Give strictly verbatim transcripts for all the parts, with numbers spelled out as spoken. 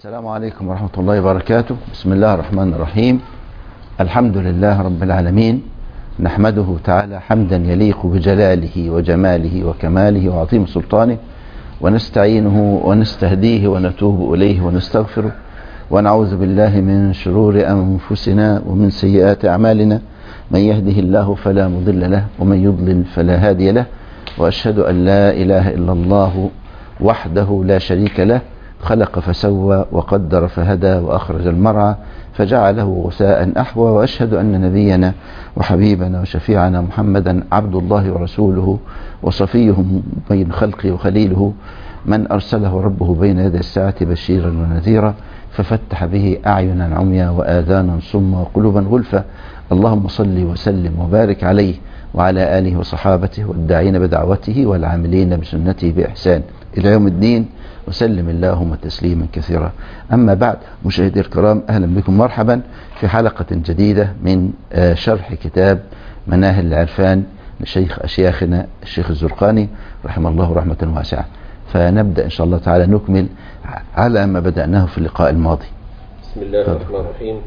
السلام عليكم ورحمة الله وبركاته. بسم الله الرحمن الرحيم. الحمد لله رب العالمين، نحمده تعالى حمدا يليق بجلاله وجماله وكماله وعظيم سلطانه، ونستعينه ونستهديه ونتوب إليه ونستغفره، ونعوذ بالله من شرور أنفسنا ومن سيئات أعمالنا، من يهده الله فلا مضل له ومن يضلل فلا هادي له، وأشهد أن لا إله إلا الله وحده لا شريك له، خلق فسوى وقدر فهدى وأخرج المرعى فجعله غثاء أحوى، وأشهد أن نبينا وحبيبنا وشفيعنا محمدا عبد الله ورسوله وصفيه بين خلقه وخليله، من أرسله ربه بين يدي الساعة بشيرا ونذيرا، ففتح به أعينا عميا وآذانا صما وقلوبا غلفا. اللهم صل وسلم وبارك عليه وعلى آله وصحابته والداعين بدعوته والعاملين بسنته بإحسان إلى يوم الدين، وسلم اللهم تسليما كثيرا. أما بعد، مشاهدي الكرام، أهلا بكم مرحبا في حلقة جديدة من شرح كتاب مناهل العرفان لشيخ أشياخنا الشيخ الزرقاني رحمه الله رحمة واسعة. فنبدأ إن شاء الله تعالى نكمل على ما بدأناه في اللقاء الماضي. بسم الله الرحمن الرحيم.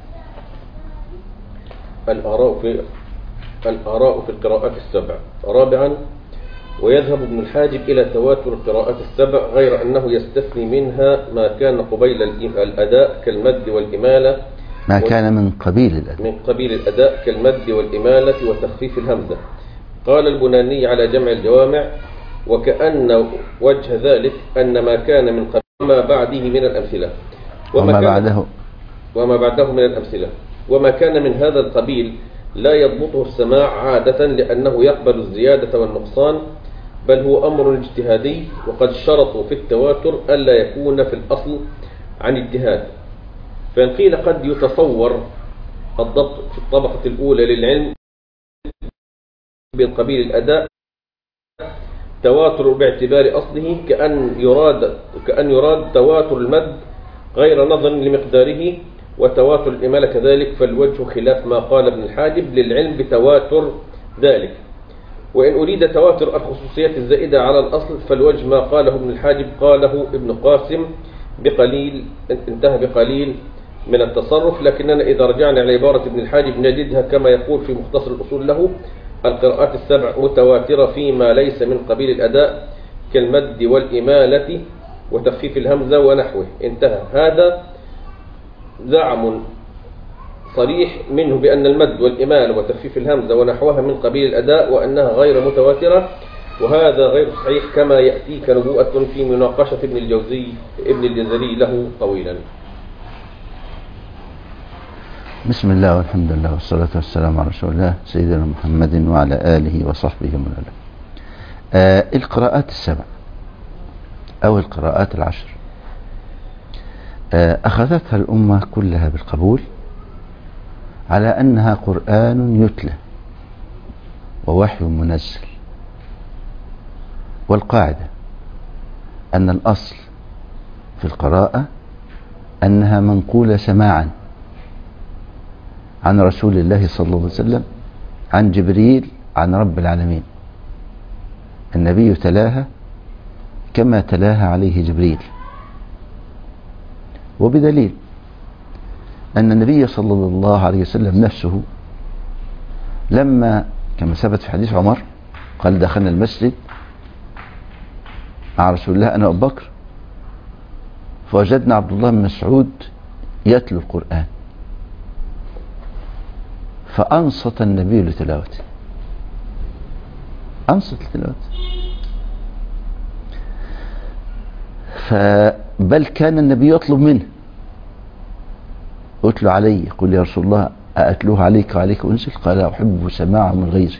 الآراء في الآراء في القراءات السبع. رابعا، ويذهب ابن الحاجب إلى تواتر القراءات السبع، غير أنه يستثني منها ما كان قبيل الأداء كالمد والإمالة ما كان من قبيل الأداء من قبيل الأداء كالمد والإمالة وتخفيف الهمزة. قال البناني على جمع الجوامع: وكأن وجه ذلك أن ما كان من قبيل وما بعده من الأمثلة وما بعده وما بعده من الأمثلة وما كان من هذا القبيل لا يضبطه السماع عادة، لأنه يقبل الزيادة والنقصان، بل هو أمر اجتهادي، وقد شرطوا في التواتر ألا يكون في الأصل عن اجتهاد. فإن قيل قد يتصور الضبط في الطبقة الأولى للعلم من قبيل الأداء تواتر باعتبار أصله، كأن يراد كأن يراد تواتر المد غير نظر لمقداره، وتواتر الإمالة كذلك، فالوجه خلاف ما قال ابن الحاجب للعلم بتواتر ذلك. وإن أريد تواتر الخصوصيات الزائدة على الأصل، فالوجه ما قاله ابن الحاجب قاله ابن قاسم بقليل انتهى بقليل من التصرف، لكننا إذا رجعنا إلى عبارة ابن الحاجب نجدها كما يقول في مختصر الأصول له: القراءات السبع متواترة فيما ليس من قبيل الأداء كالمد والإمالة وتخفيف الهمزة ونحوه. انتهى. هذا زعم صريح منه بأن المد والإمالة وتخفيف الهمزة ونحوها من قبيل الأداء، وأنها غير متواترة، وهذا غير صحيح، كما يأتيك نبوءة في مناقشة ابن الجوزي ابن الجزري له طويلا. بسم الله والحمد لله والصلاة والسلام على رسول الله سيدنا محمد وعلى آله وصحبه ومن والاه. آه القراءات السبع أو القراءات العشر آه أخذتها الأمة كلها بالقبول على أنها قرآن يتلى ووحي منزل. والقاعدة أن الأصل في القراءة أنها منقولة سماعا عن رسول الله صلى الله عليه وسلم، عن جبريل، عن رب العالمين. النبي تلاها كما تلاها عليه جبريل، وبدليل أن النبي صلى الله عليه وسلم نفسه لما كما ثبت في حديث عمر قال: دخلنا المسجد مع رسول الله أنا أبو بكر، فوجدنا عبد الله بن مسعود يتلو القرآن، فأنصت النبي لتلاوته، أنصت لتلاوته. فبل كان النبي يطلب منه: أتلو علي، قل يا رسول الله أأتلوه عليك وعليك أنزل؟ قال: أحب سماعه من غيري.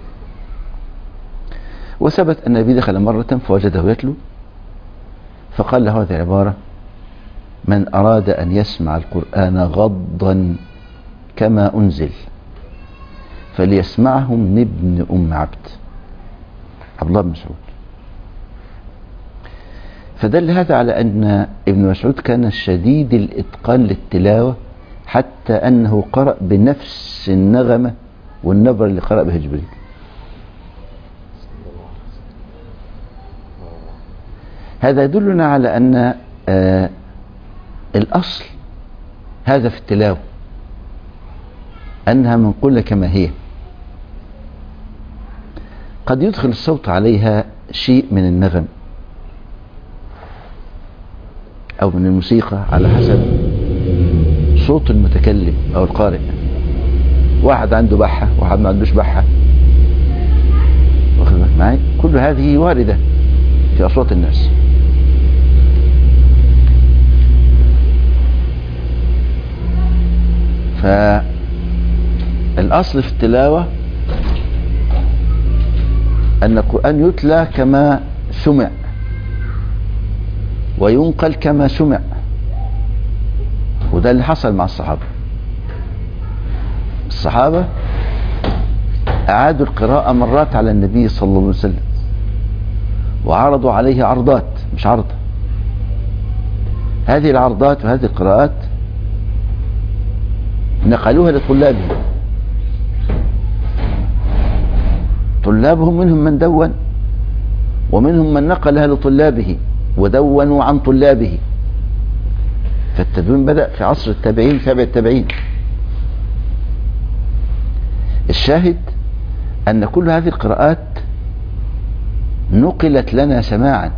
وثبت أن النبي دخل مرة فوجده يتلو، فقال له هذه العبارة: من أراد أن يسمع القرآن غضا كما أنزل فليسمعه من ابن أم عبد، عبد الله بن مسعود. فدل هذا على أن ابن مسعود كان شديد الإتقان للتلاوة، حتى أنه قرأ بنفس النغمة والنبر اللي قرأ به جبريل. هذا يدلنا على أن الأصل هذا في التلاوة أنها منقولة كما هي. قد يدخل الصوت عليها شيء من النغم أو من الموسيقى على حسب صوت المتكلم أو القارئ. واحد عنده بحة، واحد ما عندوش بحة، واخد بالك معايا؟ كل هذه واردة في أصوات الناس. فالأصل في التلاوة أن القرآن يتلى كما سمع وينقل كما سمع، وده اللي حصل مع الصحابة. الصحابة أعادوا القراءة مرات على النبي صلى الله عليه وسلم وعرضوا عليه عرضات، مش عرضة. هذه العرضات وهذه القراءات نقلوها لطلابهم. طلابهم منهم من دون ومنهم من نقلها لطلابه ودونوا عن طلابه. فالتدوين بدأ في عصر التابعين تابع التابعين. الشاهد أن كل هذه القراءات نقلت لنا سماعا،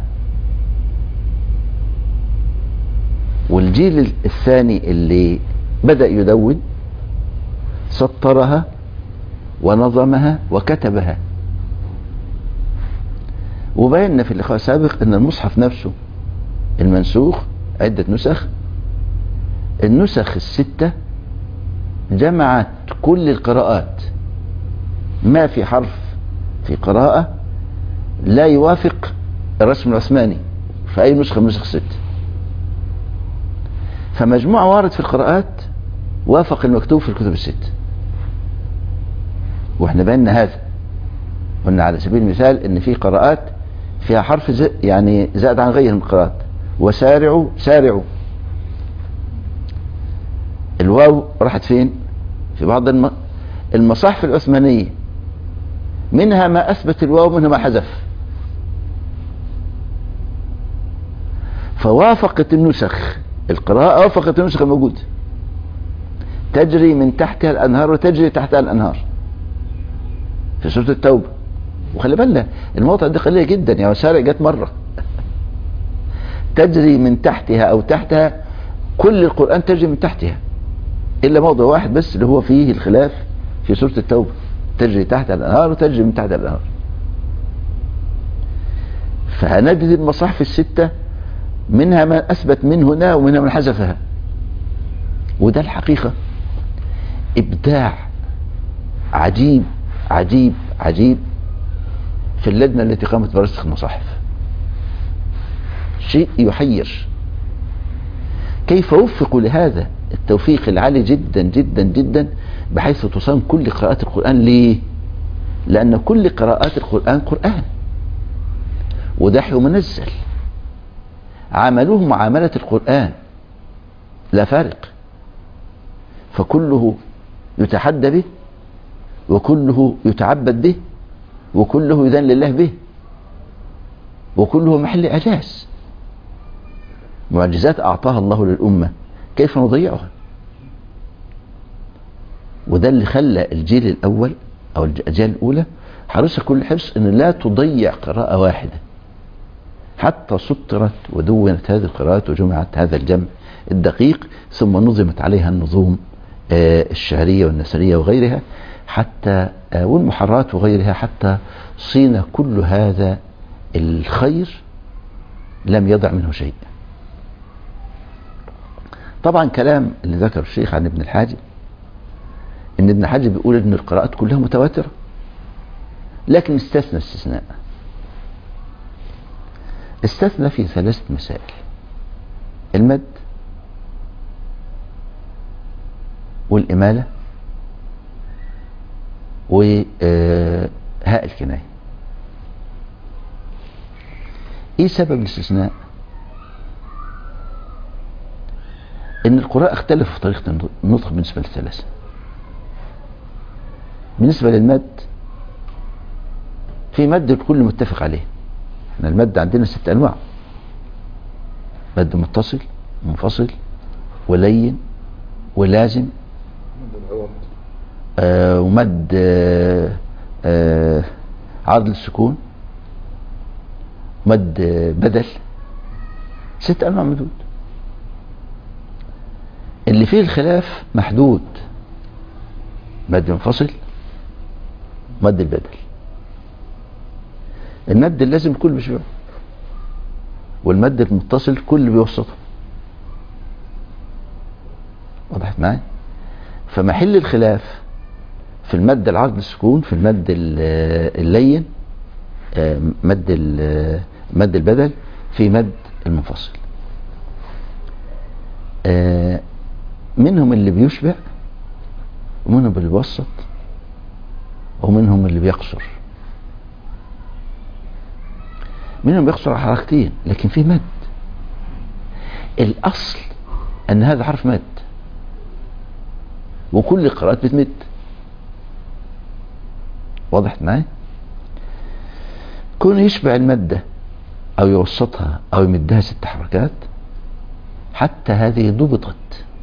والجيل الثاني اللي بدأ يدون سطرها ونظمها وكتبها. وبينا في اللقاء السابق أن المصحف نفسه المنسوخ عدة نسخ. النسخ الستة جمعت كل القراءات، ما في حرف في قراءة لا يوافق الرسم العثماني في أي نسخة من نسخ الستة. فمجموع وارد في القراءات وافق المكتوب في الكتب الستة. واحنا بينا هذا، قلنا على سبيل المثال ان في قراءات فيها حرف زي يعني زائد عن غير من القراءات. وسارعوا سارعوا، الواو راحت فين؟ في بعض الم... المصاحف العثمانية منها ما أثبت الواو منها ما حذف. فوافقت النسخ القراءة، وافقت النسخ الموجودة. تجري من تحتها الأنهار وتجري تحتها الأنهار في سورة التوبة. وخلي بالنا الموضع ده قليل جدا، يعني وسارع جت مرة. تجري من تحتها أو تحتها، كل القرآن تجري من تحتها إلا موضع واحد بس اللي هو فيه الخلاف في سورة التوبة، تجري تحت الأنهار وتجري من تحت الأنهار. فهنجد المصاحف الستة منها ما أثبت من هنا ومنها من حذفها. وده الحقيقة إبداع عجيب عجيب عجيب في اللجنة التي قامت برسخ المصاحف. شيء يحير، كيف وفقوا لهذا التوفيق العالي جدا جدا جدا بحيث تصان كل قراءات القرآن. ليه؟ لأن كل قراءات القرآن قرآن ودحي منزل، عاملوه معاملة القرآن لا فارق، فكله يتحدى به وكله يتعبد به وكله يذن لله به وكله محل إعجاز. معجزات أعطاها الله للأمة، كيف نضيعها؟ وده اللي خلى الجيل الأول أو الأجيال الأولى حرصها كل حرص أن لا تضيع قراءة واحدة، حتى سطرت ودونت هذه القراءات وجمعت هذا الجمع الدقيق، ثم نظمت عليها النظوم الشعرية والنثرية وغيرها، حتى والمحرات وغيرها، حتى صين كل هذا الخير لم يضع منه شيء. طبعا كلام اللي ذكر الشيخ عن ابن الحاجب، ان ابن الحاجب بيقول ان القراءات كلها متواترة، لكن استثنى استثناء، استثنى في ثلاثة مسائل: المد والإمالة وهاء الكناية. ايه سبب الاستثناء؟ ان القراء اختلفوا في طريقة النطق بالنسبة للثلاثة. بالنسبة للمد، في مد الكل متفق عليه. احنا المد عندنا ست انواع: مد متصل، منفصل، ولين ولازم آه ومد آه آه عرض السكون، مد آه بدل، ست انواع مدود. اللي فيه الخلاف محدود، مد منفصل، مد البدل. المد اللازم كل بيشبعه، والمد المتصل كل بيوسطه. وضحت معايا؟ فمحل الخلاف في المد العرض السكون، في المد اللين مد مد البدل، في مد المنفصل. منهم اللي بيشبع، ومنهم اللي بيوسط، ومنهم اللي بيقصر. منهم بيقصر على حركتين لكن فيه مد. الأصل أن هذا حرف مد، وكل القراءات بتمد. واضح معايا؟ كون يشبع المادة أو يوسطها أو يمدها ست حركات، حتى هذه ضبطت.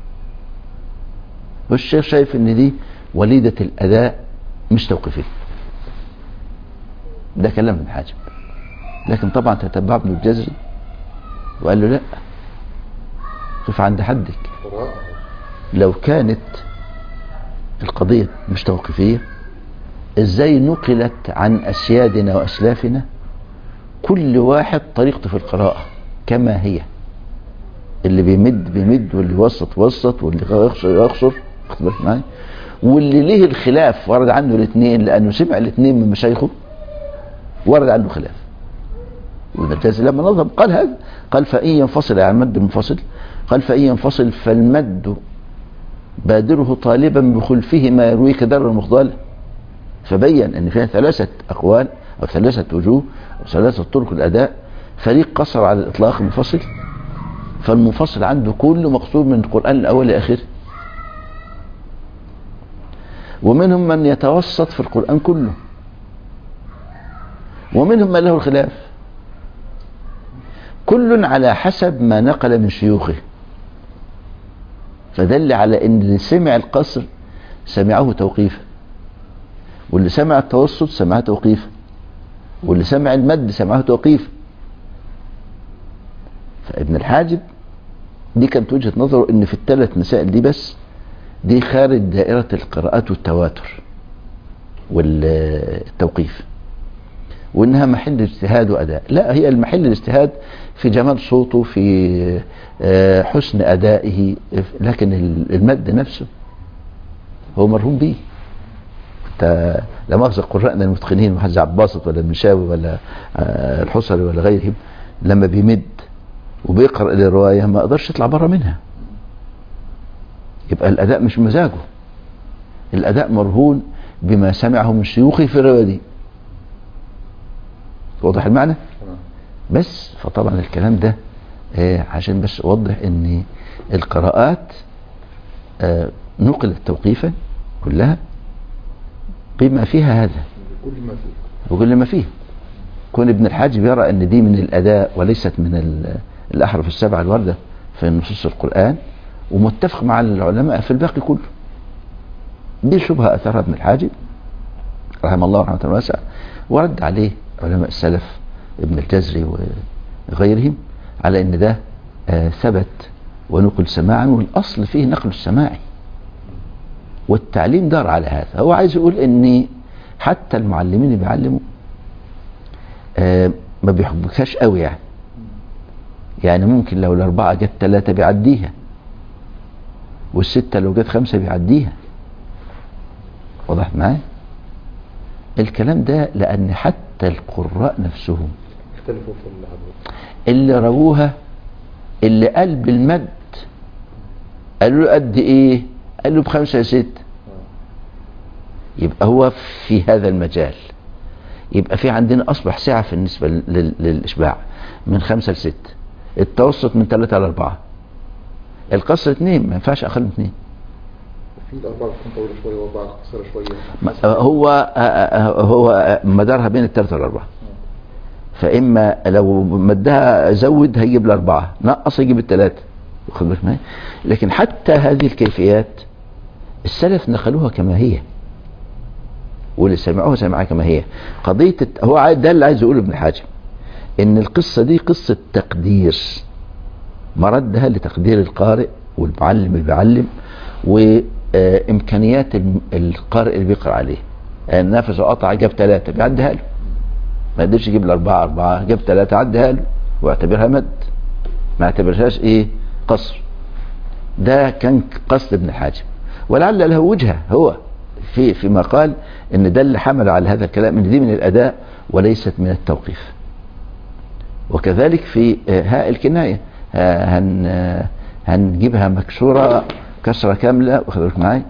والشيخ شايف ان دي وليدة الأداء مش توقيفية. ده كلام ابن حاجب، لكن طبعا تتبع ابن الجزري وقال له لا، قف عند حدك. لو كانت القضية مش توقيفية، ازاي نقلت عن أسيادنا وأسلافنا كل واحد طريقته في القراءة كما هي؟ اللي بيمد بيمد، واللي يوسط وسط، واللي يقصر يقصر. خد بالك معايا؟ واللي ليه الخلاف ورد عنه الاثنين لأنه سمع الاثنين من مشايخه، ورد عنه خلاف. وابن الجزري لما نظم قال هذا، قال فإن ينفصل يعني المد منفصل، قال فإن ينفصل فالمد بادره طالبا بخلفه ما يرويك در المخضال. فبين ان فيها ثلاثة اقوال او ثلاثة وجوه او ثلاثة طرق الاداء. فريق قصر على الاطلاق المنفصل، فالمنفصل عنده كله مقصود من القرآن الاول لاخره. ومنهم من يتوسط في القرآن كله، ومنهم من له الخلاف، كل على حسب ما نقل من شيوخه. فدل على ان اللي سمع القصر سمعه توقيفا، واللي سمع التوسط سمعه توقيفا، واللي سمع المد سمعه توقيفا. فابن الحاجب دي كانت وجهة نظره ان في الثلاث مسائل دي بس، دي خارج دائرة القراءات والتواتر والتوقيف، وانها محل اجتهاد واداء. لا، هي المحل الاجتهاد في جمال صوته، في حسن ادائه، لكن المد نفسه هو مرهون به. لا مؤاخذة قراءنا المتقنين، محمد عباسط ولا المنشاوي ولا الحصري ولا غيرهم، لما بيمد وبيقرأ الرواية ما قدرش يطلع بره منها. يبقى الأداء مش مزاجه، الأداء مرهون بما سمعه من شيوخه في الرواية دي. واضح المعنى؟ بس فطبعا الكلام ده آه عشان بس أوضح ان القراءات آه نقلت توقيفا كلها بما فيها هذا وكل ما فيه. كون ابن الحاجب يرى ان دي من الأداء وليست من الأحرف السبعة الواردة في نصوص القرآن، ومتفق مع العلماء في الباقي كله. دي شبهة أثرها ابن الحاجب رحمه الله رحمة واسعة، ورد عليه علماء السلف ابن الجزري وغيرهم على ان ده آه ثبت ونقل سماعا، والأصل فيه نقل السماعي، والتعليم دار على هذا. هو عايز يقول ان حتى المعلمين اللي بيعلموا آه ما بيحبكهاش قوي يعني. يعني ممكن لو الأربعة جت ثلاثة بيعديها، والستة لو جت خمسة بيعديها. وضحت معايا؟ الكلام ده لأن حتى القراء نفسهم اختلفوا في العدد. اللي رووها، اللي قال بالمد قالوا له قد ايه؟ قال له بخمسة يا ست. يبقى هو في هذا المجال، يبقى في عندنا أصبح سعة في النسبة للإشباع من خمسة لست، التوسط من ثلاثة لأربعة، القصر اثنين، ما ينفعش أقل من اثنين. في الأربعة تكون طويلة شوية وأربعة قصيرة شوية. هو هو مدارها بين الثلاثة والأربعة. فإما لو مدها زود هيجيب الأربعة، نقص يجيب الثلاثة، واخد بالك معايا؟ لكن حتى هذه الكيفيات السلف نقلوها كما هي، واللي سمعوها سمعها كما هي. قضية هو عايز ده اللي عايز يقوله ابن حاجب، ان القصة دي قصة تقدير، مردها لتقدير القارئ والمعلم اللي بيعلم وامكانيات القارئ اللي بيقرأ عليه. يعني نفسه قطع جاب ثلاثة بيعديها له، ما قدرش يجيب الأربعة أربعة جاب ثلاثة عديها له واعتبرها مد، ما اعتبرهاش ايه قصر. ده كان قصد ابن حاجب، ولعل له وجهة هو في فيما قال ان ده اللي حمل على هذا الكلام، ان دي من الأداء وليست من التوقيف. وكذلك في هاء الكناية هن هنجيبها مكسورة كسرة كاملة، واخد بالك معايا؟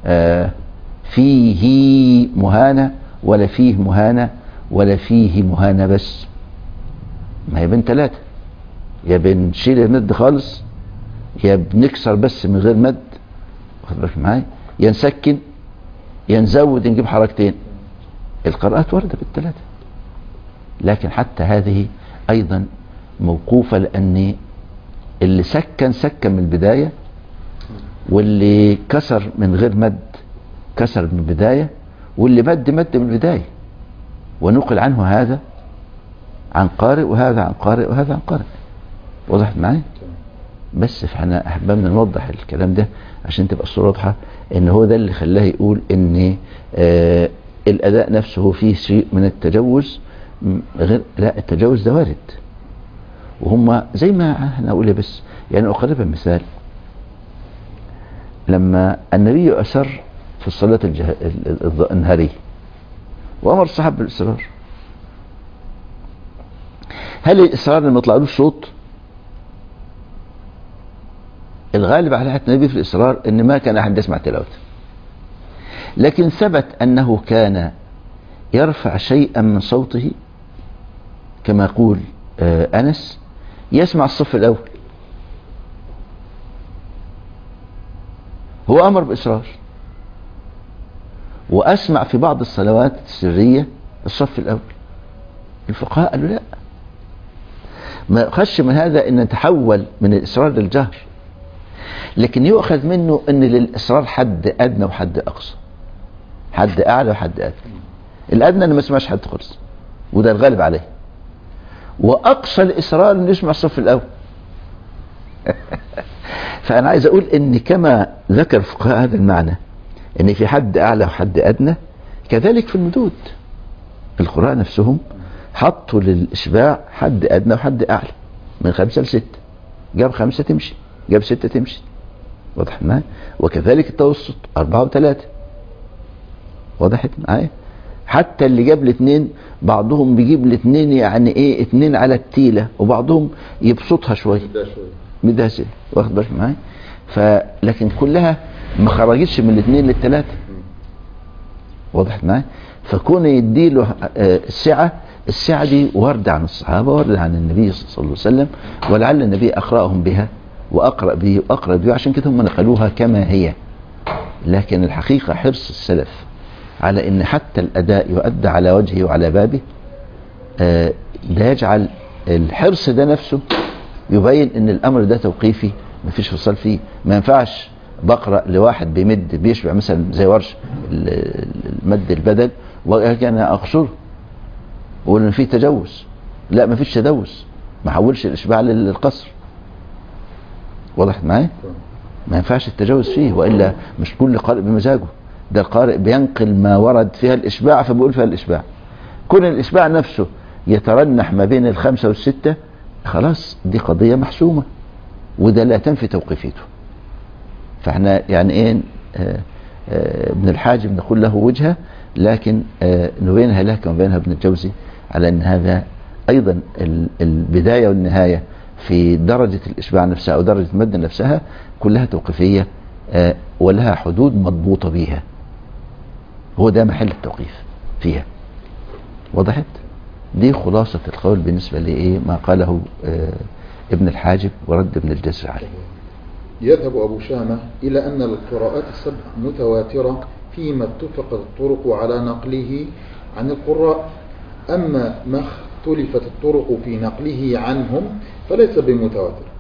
فيه مهانة ولا فيه مهانة ولا فيه مهانة، بس ما هي بين ثلاثة، يا بنشيل المد خالص، يا بنكسر بس من غير مد، واخد بالك معايا؟ يا نسكن يا نزود نجيب حركتين. القراءات واردة بالثلاثة، لكن حتى هذه ايضا موقوفة، لان اللي سكن سكن من البداية، واللي كسر من غير مد كسر من البداية، واللي مد مد من البداية. ونقل عنه هذا عن قارئ وهذا عن قارئ وهذا عن قارئ. وضحت معايا؟ بس فاحنا احبابنا نوضح الكلام ده عشان تبقى الصورة واضحة، ان هو ده اللي خلاه يقول ان آه الاداء نفسه فيه شيء من التجوز، غير لا التجوز ده وارد. وهم زي ما احنا اقول بس يعني اقربها مثال، لما النبي أسر في الصلاة الجه... النهارية وأمر الصحابة بالإصرار، هل الإصرار لما يطلعلوش صوت؟ الغالب على حياة النبي في الإصرار إن ما كان أحد يسمع تلاوته، لكن ثبت أنه كان يرفع شيئا من صوته كما يقول آه أنس يسمع الصف الأول. هو أمر بإصرار، وأسمع في بعض الصلوات السرية الصف الأول. الفقهاء قالوا لا، ما خش من هذا أن نتحول من الإصرار للجهر، لكن يؤخذ منه أن للإصرار حد أدنى وحد أقصى، حد أعلى وحد أدنى. الأدنى أن ما اسمعش حد خالص، وده الغالب عليه، وأقصى الإصرار أن يسمع الصف الأول. فأنا عايز أقول إن كما ذكر فقهاء هذا المعنى إن في حد أعلى وحد أدنى، كذلك في المدود القراء نفسهم حطوا للإشباع حد أدنى وحد أعلى، من خمسة لستة، جاب خمسة تمشي، جاب ستة تمشي. واضح معايا؟ وكذلك التوسط أربعة وثلاثة. وضحت معايا؟ حتى اللي جاب الاثنين بعضهم بيجيب الاثنين يعني ايه اثنين على التيلة، وبعضهم يبسطها شوية مدها سنة. واخد بالك معايا؟ فلكن كلها ما خرجتش من الاثنين للثلاثة. وضحت معايا؟ فكون يديله السعة، السعة دي واردة عن الصحابة، واردة عن النبي صلى الله عليه وسلم، ولعل النبي أقرأهم بها وأقرأ به وأقرأ به، عشان كده هم نقلوها كما هي. لكن الحقيقة حرص السلف على ان حتى الاداء يؤدى على وجهه وعلى بابه، آه ده يجعل الحرص ده نفسه يبين ان الامر ده توقيفي، مفيش فصال فيه. ما ينفعش بقرأ لواحد بيمد بيشبع مثلا زي ورش المد البدل وكان اقصره وان فيه تجوز. لا، مفيش تجوز، ما حولش الاشباع للقصر. واضح معايا؟ ما ينفعش التجوز فيه، والا مش كل قارئ بمزاجه، ده القارئ بينقل ما ورد فيها الإشباع فبيقول فيها الإشباع. كون الإشباع نفسه يترنح ما بين الخمسة والستة، خلاص دي قضية محسومة، وده لا تنفي توقيفيته. فاحنا يعني ايه آه آه ابن الحاجب نقول له وجهة، لكن آه نبينها له كما بينها ابن الجوزي، على ان هذا ايضا البداية والنهاية في درجة الإشباع نفسها او درجة المد نفسها كلها توقيفية، آه ولها حدود مضبوطة بيها. هو ده محل التوقيف فيها. وضحت؟ دي خلاصة القول بالنسبة لإيه ما قاله آه ابن الحاجب ورد ابن الجزر عليه. يذهب أبو شامة إلى أن القراءات السبع متواترة فيما اتفقت الطرق على نقله عن القراء، أما ما اختلفت الطرق في نقله عنهم فليس بمتواتر،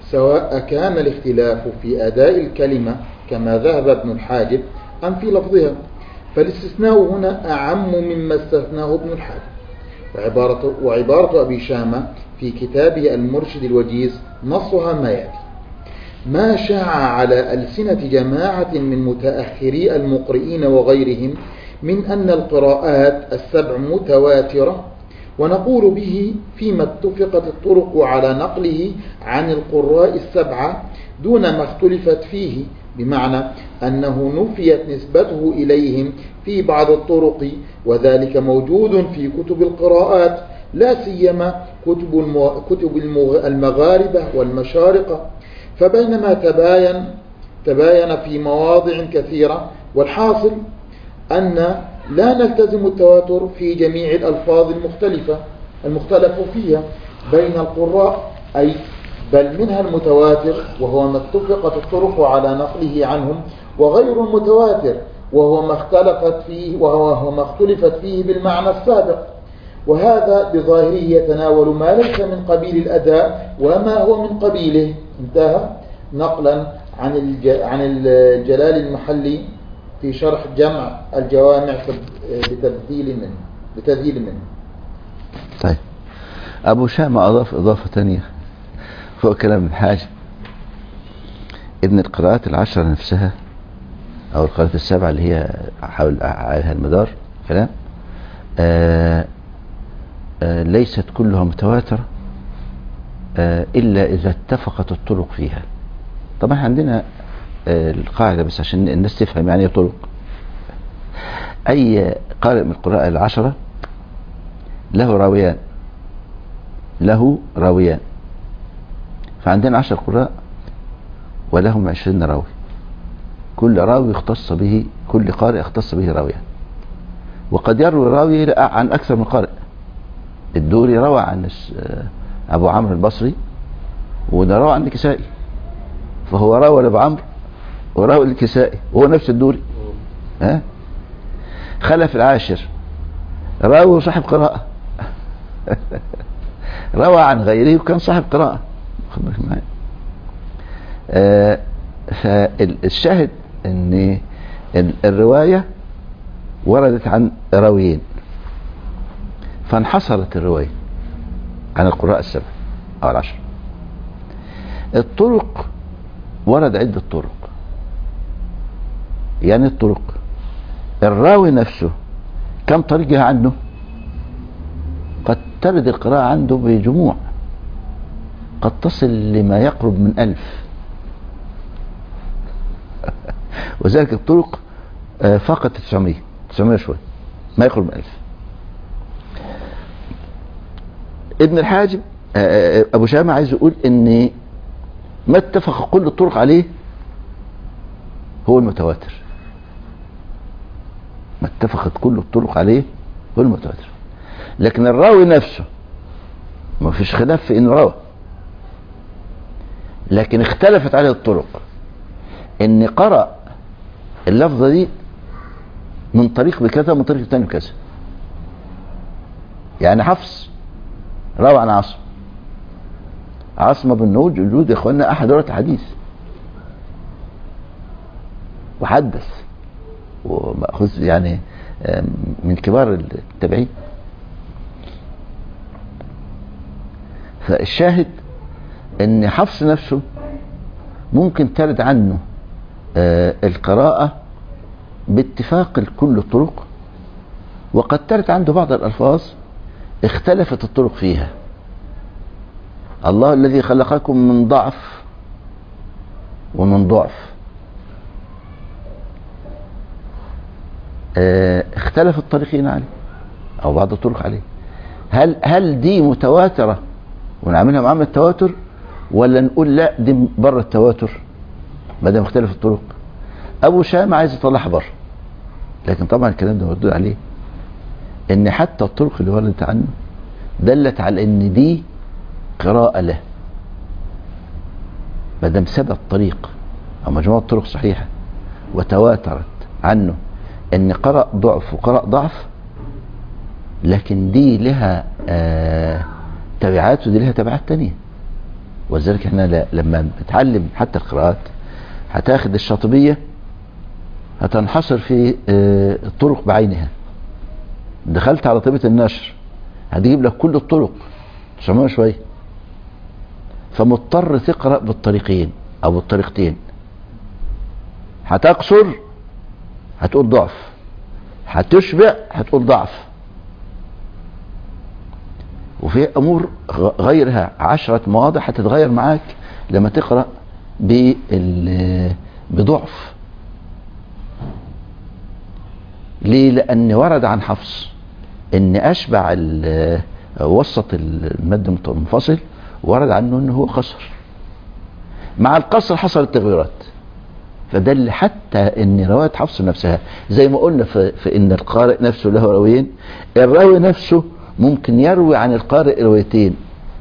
سواء كان الاختلاف في أداء الكلمة كما ذهب ابن الحاجب أم في لفظها، فالاستثناء هنا أعم مما استثناه ابن الحاجب. وعبارة, وعبارة أبي شامة في كتابه المرشد الوجيز نصها ما يأتي: ما شاع على ألسنة جماعة من متأخري المقرئين وغيرهم من أن القراءات السبع متواترة، ونقول به فيما اتفقت الطرق على نقله عن القراء السبعة دون ما اختلفت فيه، بمعنى أنه نفيت نسبته إليهم في بعض الطرق، وذلك موجود في كتب القراءات لا سيما كتب المغاربة والمشارقة. فبينما تباين تباين في مواضع كثيرة، والحاصل أن لا نلتزم التواتر في جميع الألفاظ المختلفة المختلف فيها بين القراء، أي بل منها المتواتر وهو ما اتفقت الطرق على نقله عنهم، وغير المتواتر وهو ما اختلفت فيه وهو ما اختلفت فيه بالمعنى السابق. وهذا بظاهره يتناول ما ليس من قبيل الأداء وما هو من قبيله. انتهى. نقلا عن عن الجلال المحلي في شرح جمع الجوامع بتبديل منه بتبديل منه. طيب، أبو شامة أضاف إضافة ثانية فوق كلام الحاج، ابن القراءات العشرة نفسها أو القراءات السبعة اللي هي حول عليها المدار كلام آآ آآ ليست كلها متواترة إلا إذا اتفقت الطرق فيها. طبعا عندنا القاعدة بس عشان الناس تفهم يعني طرق. أي قارئ من القراء العشرة له راويان له راويان فعندنا عشر قراء ولهم عشرين راوي، كل راوي اختص به كل قارئ اختص به راويان، وقد يروي راوي عن أكثر من قارئ. الدوري روى عن أبو عمرو البصري وده روى عن الكسائي، فهو راوى لأبو عمرو وراوي الكسائي وهو نفس الدوري. ها خلف العاشر راوي صاحب قراءة روى عن غيره وكان صاحب قراءة. خد بالك معايا. آه فالشاهد ان الرواية وردت عن راويين فانحصرت الرواية عن القراء السبع او العشر. الطرق ورد عدة طرق. يعني الطرق الراوي نفسه كم طريقها عنه؟ قد ترد القراءة عنده بجموع، قد تصل لما يقرب من ألف وذلك الطرق فقط تسعمية تسعمية شوي ما يقرب من ألف. ابن الحاجب أبو شامة عايز يقول ان ما اتفق كل الطرق عليه هو المتواتر، ما اتفقت كل الطرق عليه هو المتواتر. لكن الراوي نفسه ما فيش خلاف في انه روى، لكن اختلفت عليه الطرق ان قرأ اللفظة دي من طريق بكذا من طريق تاني بكذا. يعني حفص روى عن عاصم، عاصم بن وجود يا اخوانا احد رواة الحديث وحدث ومأخذ يعني من كبار التابعين. فالشاهد ان حفص نفسه ممكن ترد عنه القراءة باتفاق كل الطرق، وقد ترد عنده بعض الألفاظ اختلفت الطرق فيها. الله الذي خلقكم من ضعف ومن ضعف اختلف الطريقين عليه او بعض الطرق عليه. هل هل دي متواترة ونعملها معاملة التواتر، ولا نقول لا دي بره التواتر ما دام اختلف الطرق؟ ابو شامة عايز يطلعها بره، لكن طبعا الكلام ده مردود عليه ان حتى الطرق اللي وردت عنه دلت على ان دي قراءة له ما دام ثبت طريق او مجموعة طرق صحيحة وتواترت عنه ان قرأ ضعف وقرأ ضعف، لكن دي لها آه تبعات ودي لها تبعات تانية. ولذلك احنا ل- لما بنتعلم حتى القراءات هتاخد الشاطبية هتنحصر في آه، الطرق بعينها. دخلت على طريقة النشر هتجيب لك كل الطرق تسمعها شوية، فمضطر تقرأ بالطريقين او بالطريقتين. هتقصر هتقول ضعف، هتشبع هتقول ضعف. وفي امور غ- غيرها عشرة مواضع هتتغير معاك لما تقرأ بال- بضعف. ليه؟ لان ورد عن حفص ان اشبع ال- وسط المد المنفصل، ورد عنه انه هو قصر. مع القصر حصلت تغييرات، فدل حتى ان رواية حفص نفسها زي ما قلنا في, في ان القارئ نفسه له راويين، الراوي نفسه ممكن يروي عن القارئ روايتين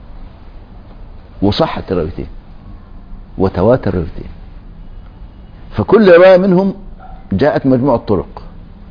وصحت الروايتين وتواتر الروايتين، فكل رواية منهم جاءت مجموعة طرق.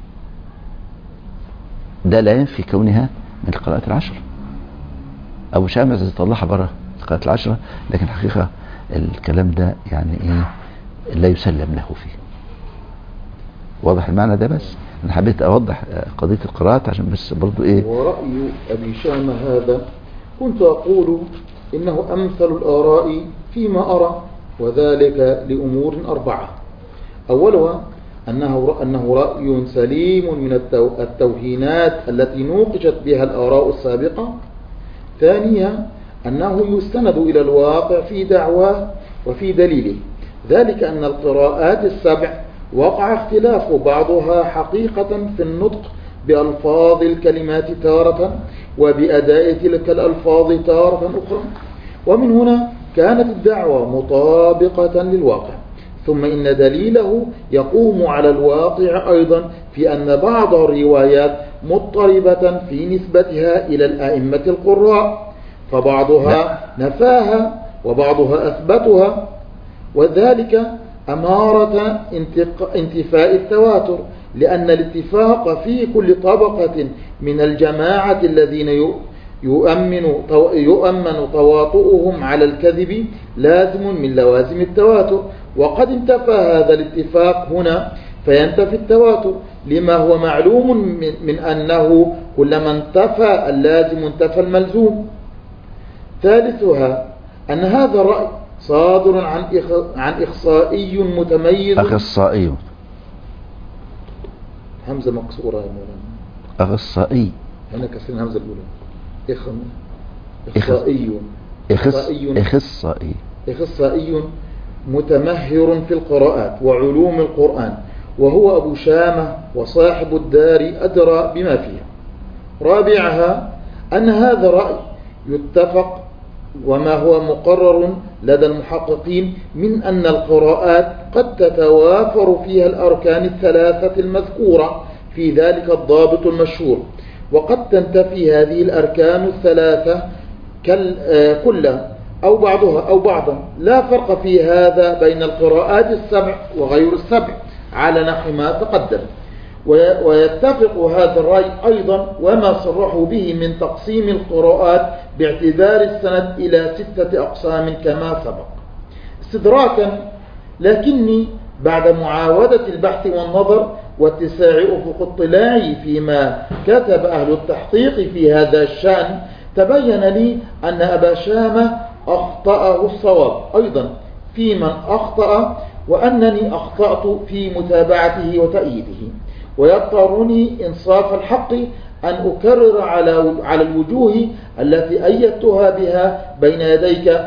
ده لا ينفي كونها من القراءات العشر. ابو شامس طلعها بره القراءات العشرة، لكن الحقيقة الكلام ده يعني ايه لا يسلم له فيه. واضح المعنى ده؟ بس انا حبيت اوضح قضية القراءات عشان بس برضو ايه. ورأي أبي شامة هذا كنت أقول إنه أمثل الآراء فيما أرى، وذلك لأمور أربعة. أولها أنه أنه رأي سليم من التو- التوهينات التي نوقشت بها الآراء السابقة. ثانيا أنه يستند إلى الواقع في دعواه وفي دليله، ذلك أن القراءات السبع وقع اختلاف بعضها حقيقة في النطق بألفاظ الكلمات تارة وبأداء تلك الألفاظ تارة أخرى، ومن هنا كانت الدعوة مطابقة للواقع. ثم إن دليله يقوم على الواقع أيضا في أن بعض الروايات مضطربة في نسبتها إلى الأئمة القراء، فبعضها نفاها وبعضها أثبتها، وذلك أمارة انتفاء التواتر، لأن الاتفاق في كل طبقة من الجماعة الذين يؤمن يؤمن تواطؤهم على الكذب لازم من لوازم التواتر. وقد انتفى هذا الاتفاق هنا فينتفي التواتر، لما هو معلوم من, من أنه كلما انتفى اللازم انتفى الملزوم. ثالثها أن هذا الرأي صادر عن عن إخصائي متميز. أخصائي همزة مكسورة يا مولانا. أخصائي هنا كسرين همزة الأولى. إخ إخصائي إخصائي إخصائي إخصائي متمهر في القراءات وعلوم القرآن، وهو أبو شامة وصاحب الدار أدرى بما فيها. رابعها أن هذا الرأي يتفق وما هو مقرر لدى المحققين من أن القراءات قد تتوافر فيها الأركان الثلاثة المذكورة في ذلك الضابط المشهور، وقد تنتفي هذه الأركان الثلاثة كلها أو بعضها أو بعضا. لا فرق في هذا بين القراءات السبع وغير السبع على نحو ما تقدم. ويتفق هذا الرأي أيضا وما صرحوا به من تقسيم القراءات باعتبار السند إلى ستة أقسام كما سبق. استدراكا، لكني بعد معاودة البحث والنظر واتساع أفق اطلاعي فيما كتب أهل التحقيق في هذا الشأن، تبين لي أن أبا شامة أخطأه الصواب أيضا في من أخطأ، وأنني أخطأت في متابعته وتأييده. ويضطرني إنصاف الحق أن أكرر على على الوجوه التي أيدتها بها بين يديك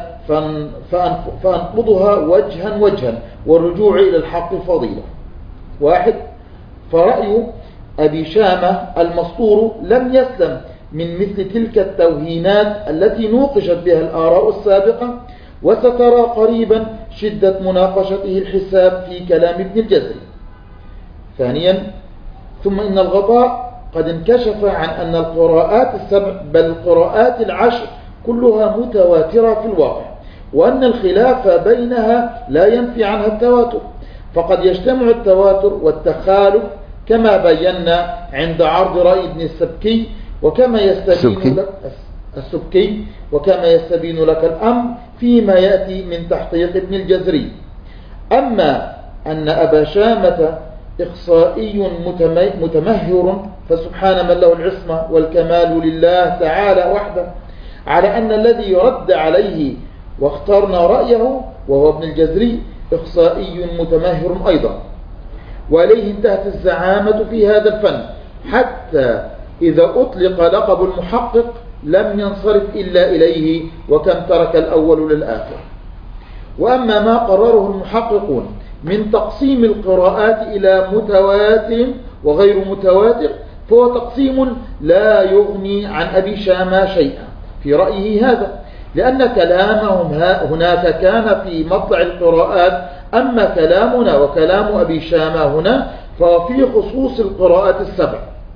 فأنقضها وجها وجها، والرجوع إلى الحق فضيلة. واحد، فرأي أبي شامة المسطور لم يسلم من مثل تلك التوهينات التي نوقشت بها الآراء السابقة، وسترى قريبا شدة مناقشته الحساب في كلام ابن الجزري. ثانيا، ثم إن الغطاء قد انكشف عن أن القراءات السبع بل القراءات العشر كلها متواترة في الواقع، وأن الخلاف بينها لا ينفي عنها التواتر، فقد يجتمع التواتر والتخالف كما بينا عند عرض رأي ابن السبكي، وكما يستبين لك السبكي، وكما يستبين لك الأمر فيما يأتي من تحقيق ابن الجزري. أما أن أبا شامة إخصائي متمهر فسبحان من له العصمة والكمال لله تعالى وحده، على أن الذي يرد عليه واخترنا رأيه وهو ابن الجزري إخصائي متمهر أيضا، وإليه انتهت الزعامة في هذا الفن، حتى إذا أطلق لقب المحقق لم ينصرف إلا إليه، وكم ترك الأول للآخر. وأما ما قرره المحققون من تقسيم القراءات إلى متواتر وغير متواتر فهو تقسيم لا يغني عن أبي شامة شيئا في رأيه هذا، لأن كلامهم هناك كان في مطلع القراءات، أما كلامنا وكلام أبي شامة هنا فهو في خصوص القراءات السبع،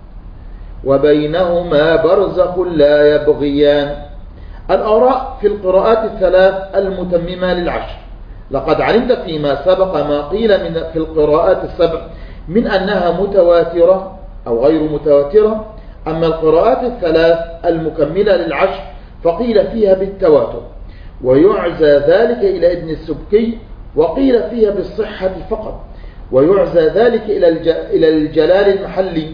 وبينهما برزخ لا يبغيان. الآراء في القراءات الثلاث المتممة للعشر، لقد علمت فيما سبق ما قيل من في القراءات السبع من أنها متواترة أو غير متواترة. أما القراءات الثلاث المكملة للعشر فقيل فيها بالتواتر، ويعزى ذلك إلى ابن السبكي، وقيل فيها بالصحة فقط، ويعزى ذلك إلى الجلال المحلي،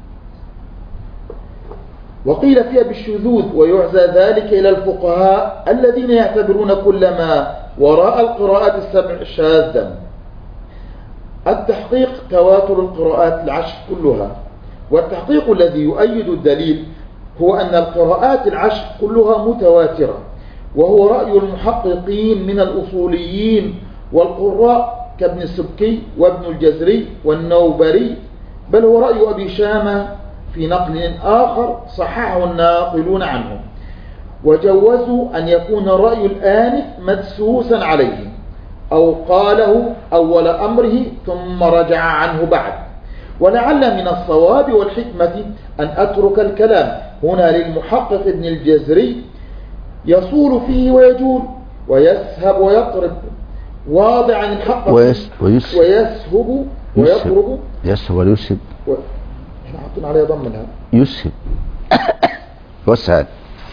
وقيل فيها بالشذوذ، ويعزى ذلك إلى الفقهاء الذين يعتبرون كل ما وراء القراءات السبع شاذا. التحقيق تواتر القراءات العشر كلها، والتحقيق الذي يؤيد الدليل هو أن القراءات العشر كلها متواترة، وهو رأي المحققين من الأصوليين والقراء كابن السبكي وابن الجزري والنوبري، بل هو رأي أبي شامة في نقل آخر صححه الناقلون عنه، وجوزوا أن يكون الرأي الآنف مدسوسا عليه أو قاله أول أمره ثم رجع عنه بعد. ولعل من الصواب والحكمة أن أترك الكلام هنا للمحقق ابن الجزري يصول فيه ويجول ويسهب ويطرب واضعا الحق ويس ويسهب ويسهب ويطرب يسهب ويسهب و... احنا حاطين عليها ضم لها يسهب وسعد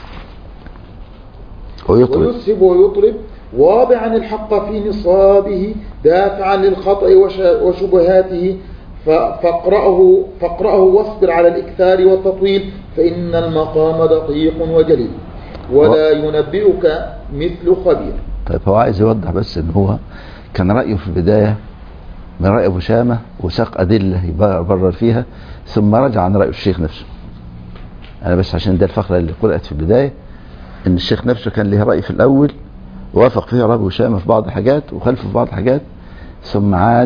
ويطرب ويسهب ويطرب واضعا الحق في نصابه دافعا للخطأ وشبهاته، فاقرأه, فاقرأه واصبر على الإكثار والتطويل فإن المقام دقيق وجليل ولا ينبئك مثل خبير. طيب هو عايز يوضح بس ان هو كان رأيه في البداية من رأي أبو شامة وساق أدلة يبرر فيها ثم رجع عن رأي الشيخ نفسه. أنا بس عشان ده الفقرة اللي قرأت في البداية ان الشيخ نفسه كان له رأي في الأول وافق فيه رأي أبو شامة في بعض الحاجات وخلفه في بعض الحاجات، ثم عاد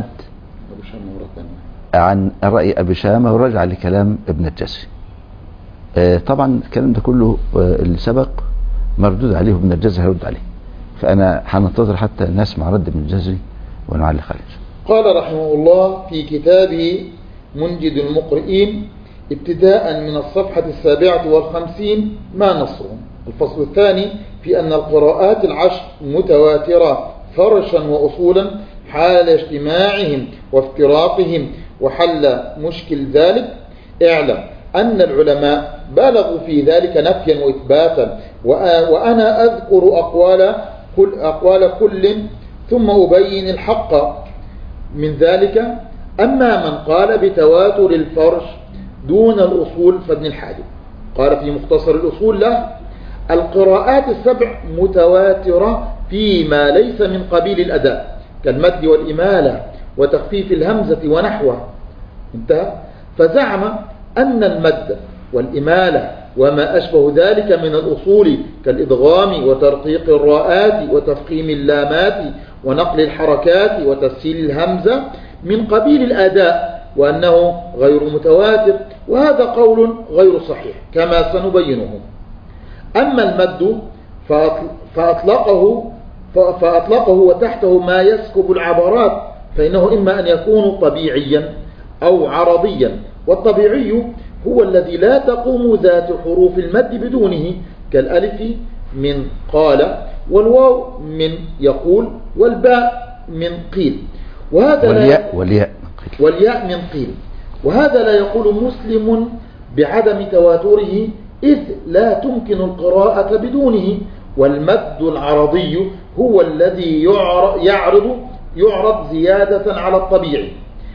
عن رأي أبي شامة ورجع لكلام ابن الجزري. آه طبعا الكلام ده كله آه اللي سبق مردود عليه ابن الجزري هيرد عليه، فأنا هننتظر حتى نسمع رد ابن الجزري ونعلق عليه. قال رحمه الله في كتابه منجد المقرئين ابتداء من الصفحة السابعة والخمسين ما نصره. الفصل الثاني في أن القراءات العشر متواترة فرشا وأصولا حال اجتماعهم وافتراقهم، وحل مشكل ذلك اعلم أن العلماء بالغوا في ذلك نفيا وإثباتا، وأنا أذكر أقوال كل, أقوال كل ثم أبين الحق من ذلك. أما من قال بتواتر الفرش دون الأصول فابن الحاجب قال في مختصر الأصول له القراءات السبع متواترة فيما ليس من قبيل الأداء كالمد والإمالة وتخفيف الهمزة ونحوه انتهى. فزعم أن المد والإمالة وما أشبه ذلك من الأصول كالإدغام وترقيق الراءات وتفخيم اللامات ونقل الحركات وتسهيل الهمزة من قبيل الأداء وأنه غير متواتر، وهذا قول غير صحيح كما سنبينه. أما المد فأطلقه, فأطلقه وتحته ما يسكب العبارات، فإنه إما أن يكون طبيعيا أو عرضيا، والطبيعي هو الذي لا تقوم ذات حروف المد بدونه كالألف من قال والواو من يقول والباء من قيل، وهذا والياء, والياء, والياء من قيل، وهذا لا يقول مسلم بعدم تواتره إذ لا تمكن القراءة بدونه، والمد العرضي هو الذي يعرض يعرض زيادة على الطبيعي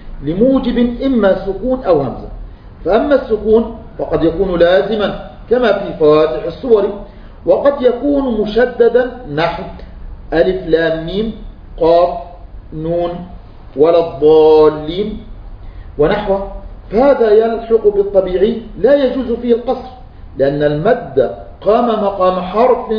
لموجب إما سكون أو همزة. فأما السكون فقد يكون لازما كما في فواتح الصور، وقد يكون مشددا نحو ألف لام ميم قاف نون ولا الضالين ونحوه، فهذا يلحق بالطبيعي لا يجوز فيه القصر، لأن المد قام مقام حرف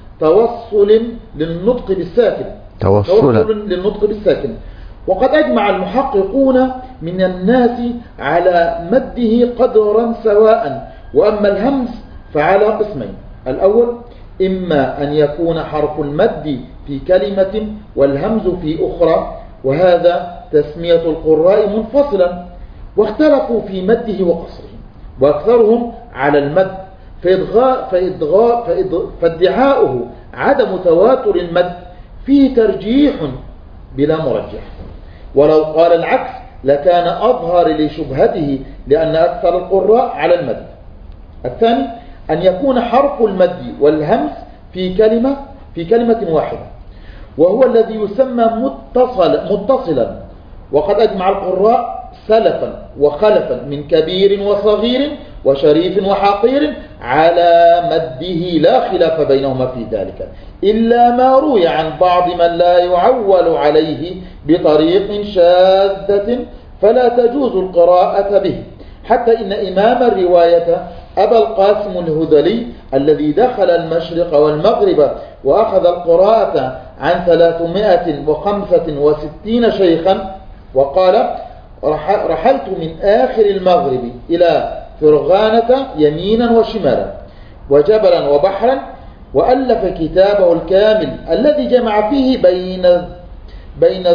توصل للنطق بالساكن توصل للنطق بالساكن. وقد أجمع المحققون من الناس على مده قدرا سواء. وأما الهمز فعلى قسمين: الأول إما أن يكون حرف المد في كلمة والهمز في أخرى، وهذا تسمية القراء منفصلا، واختلفوا في مده وقصره، وأكثرهم على المد، فإدغاء فإدغاء فإدغاء فادعاؤه عدم تواتر المد فيه ترجيح بلا مرجح، ولو قال العكس لكان أظهر لشبهته، لأن أكثر القراء على المد. الثاني أن يكون حرف المد والهمز في كلمة في كلمة واحدة، وهو الذي يسمى متصل متصلا. وقد أجمع القراء سلفا وخلفا من كبير وصغير وشريف وحقير على مده، لا خلاف بينهما في ذلك، إلا ما روي عن بعض من لا يعول عليه بطريق شاذة فلا تجوز القراءة به. حتى إن إمام الرواية أبا القاسم الهذلي الذي دخل المشرق والمغرب وأخذ القراءة عن ثلاثمائة وخمسة وستين شيخا، وقال: رحلت من آخر المغرب إلى فرغانة يمينا وشمالا وجبلا وبحرا، وألف كتابه الكامل الذي جمع فيه بين بين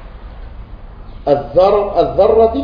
الذر الذرة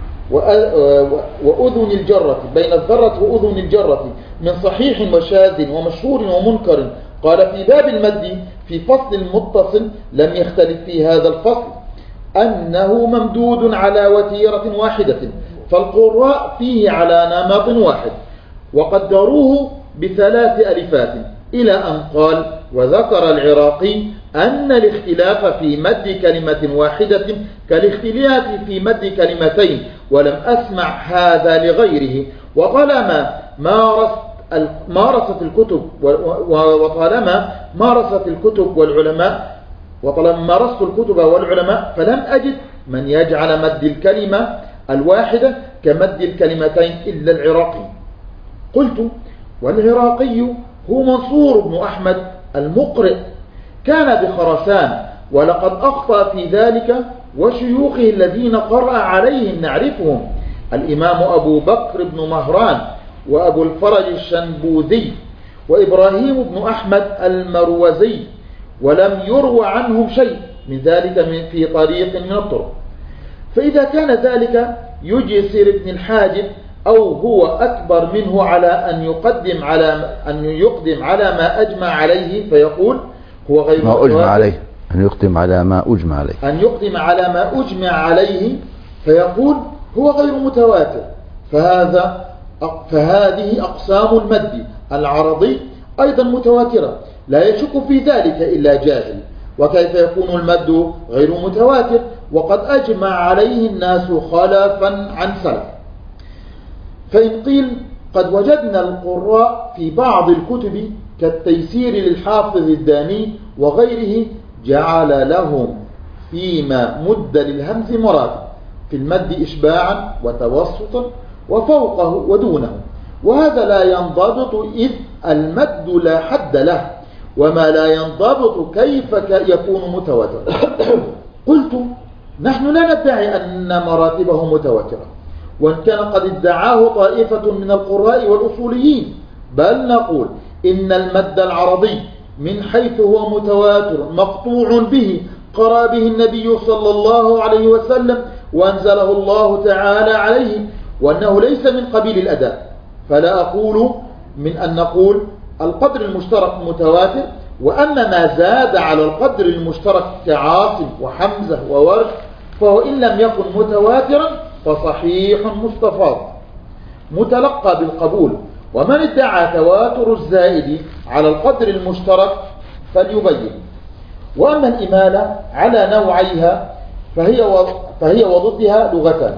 وأذن الجرة بين الذرة وأذن الجرة من صحيح وشاذ ومشهور ومنكر. قال في باب المد في فصل متصل لم يختلف في هذا الفصل أنه ممدود على وتيرة واحدة، فالقراء فيه على نمط واحد، وقدروه بثلاث ألفات، إلى أن قال: وذكر العراقي أن الاختلاف في مد كلمة واحدة كالاختلاف في مد كلمتين، ولم أسمع هذا لغيره. وطالما مارست مارست الكتب وطالما مارست الكتب والعلماء وطالما مارست الكتب والعلماء فلم أجد من يجعل مد الكلمة الواحدة كمد الكلمتين إلا العراقي. قلت: والعراقي هو منصور بن أحمد المقرئ، كان بخراسان، ولقد أخطأ في ذلك، وشيوخه الذين قرأ عليهم نعرفهم: الإمام أبو بكر بن مهران، وأبو الفرج الشنبوذي، وإبراهيم بن أحمد المروزي، ولم يروى عنهم شيء من ذلك في طريق من الطرق. فإذا كان ذلك يجسر ابن الحاجب أو هو أكبر منه على أن يقدم على أن يقدم على ما أجمع عليه فيقول هو غير ما أجمع عليه أن يقدم على ما أجمع عليه أن يقدم على ما أجمع عليه فيقول هو غير متواتر. فهذا فهذه أقسام المد العرضي أيضا متواترة، لا يشك في ذلك إلا جاهل. وكيف يكون المد غير متواتر وقد أجمع عليه الناس خلفا عن سلف؟ فإن قيل قد وجدنا القراء في بعض الكتب كالتيسير للحافظ الداني وغيره جعل لهم فيما مد للهمز مراتب في المد إشباعا وتوسطا وفوقه ودونه، وهذا لا ينضبط إذ المد لا حد له، وما لا ينضبط كيف يكون متواترا. قلت: نحن لا ندعي أن مراتبه متواترة، وإن كان قد ادعاه طائفة من القراء والأصوليين، بل نقول إن المد العرضي من حيث هو متواتر مقطوع به قرأ به النبي صلى الله عليه وسلم وأنزله الله تعالى عليه، وأنه ليس من قبيل الأداء. فلا أقول من أن نقول القدر المشترك متواتر، وأما ما زاد على القدر المشترك كعاصم وحمزة وورش فهو إن لم يكن متواترا فصحيح مستفاض متلقى بالقبول، ومن ادعى تواتر الزائد على القدر المشترك فليبين. وأما الإمالة على نوعيها فهي فهي وضدها لغتان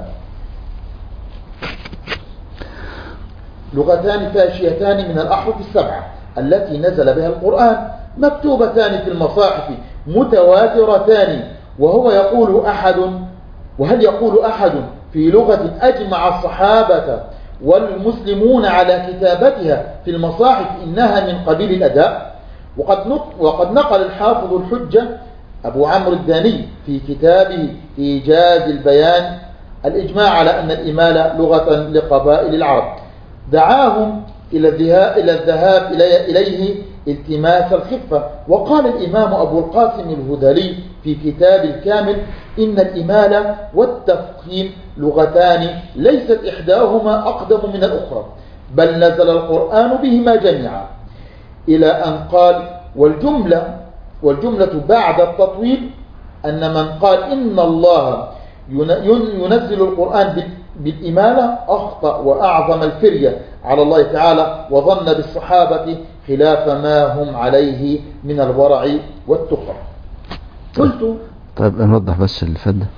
لغتان فاشيتان من الأحرف السبعة التي نزل بها القرآن، مكتوبتان في المصاحف متواترتان. وهو يقول أحد وهل يقول أحد في لغة أجمع الصحابة والمسلمون على كتابتها في المصاحف إنها من قبيل الأداء؟ وقد وقد نقل الحافظ الحجة أبو عمرو الداني في كتابه إيجاز البيان الإجماع على أن الإمالة لغة لقبائل العرب، دعاهم إلى الذهاب إلى الذهاب إليه التماس الخفة. وقال الإمام أبو القاسم الهذلي في كتاب الكامل إن الإمالة والتفخيم لغتان ليست إحداهما أقدم من الأخرى، بل نزل القرآن بهما جميعا، إلى أن قال والجملة والجملة بعد التطويل أن من قال إن الله ينزل القرآن بالإمالة أخطأ وأعظم الفرية على الله تعالى، وظن بالصحابة خلاف ما هم عليه من الورع والتقى. قلت طيب نوضح بس اللي فات ده.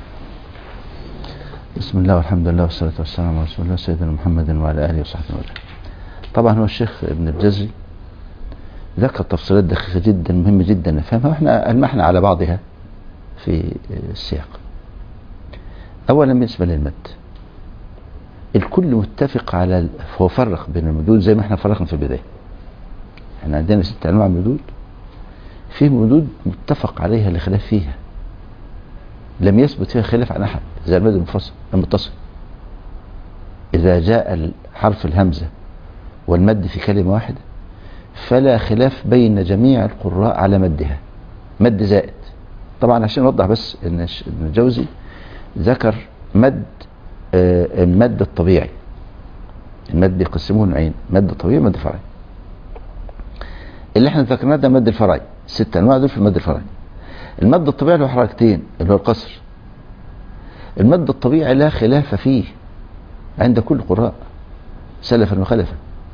بسم الله والحمد لله والصلاة والسلام على رسول الله سيدنا محمد وعلى آله وصحبه وسلم. طبعا هو الشيخ ابن الجزري ذكر تفصيلات دقيقة جدا مهمة جدا نفهمها، واحنا ألمحنا على بعضها في السياق. أولا بالنسبة للمد، الكل متفق على هو فرق بين المدود زي ما احنا فرقنا في البداية. احنا عندنا ست أنواع مدود، في مدود متفق عليها لخلاف فيها، لم يثبت فيها خلاف عن أحد، زي المد المنفصل المتصل. إذا جاء حرف الهمزة والمد في كلمة واحدة فلا خلاف بين جميع القراء على مدها، مد زائد. طبعا عشان نوضح بس ان ابن الجوزي ذكر مد آه المد الطبيعي. المد بيقسموه نوعين، مد طبيعي ومد فرعي. اللي احنا ذكرناه ده مد الفرعي، ست انواع دول في المد الفرعي. المد الطبيعي له حركتين اللي هو القصر. المد الطبيعي لا خلاف فيه عند كل القراء سلفا وخلفا،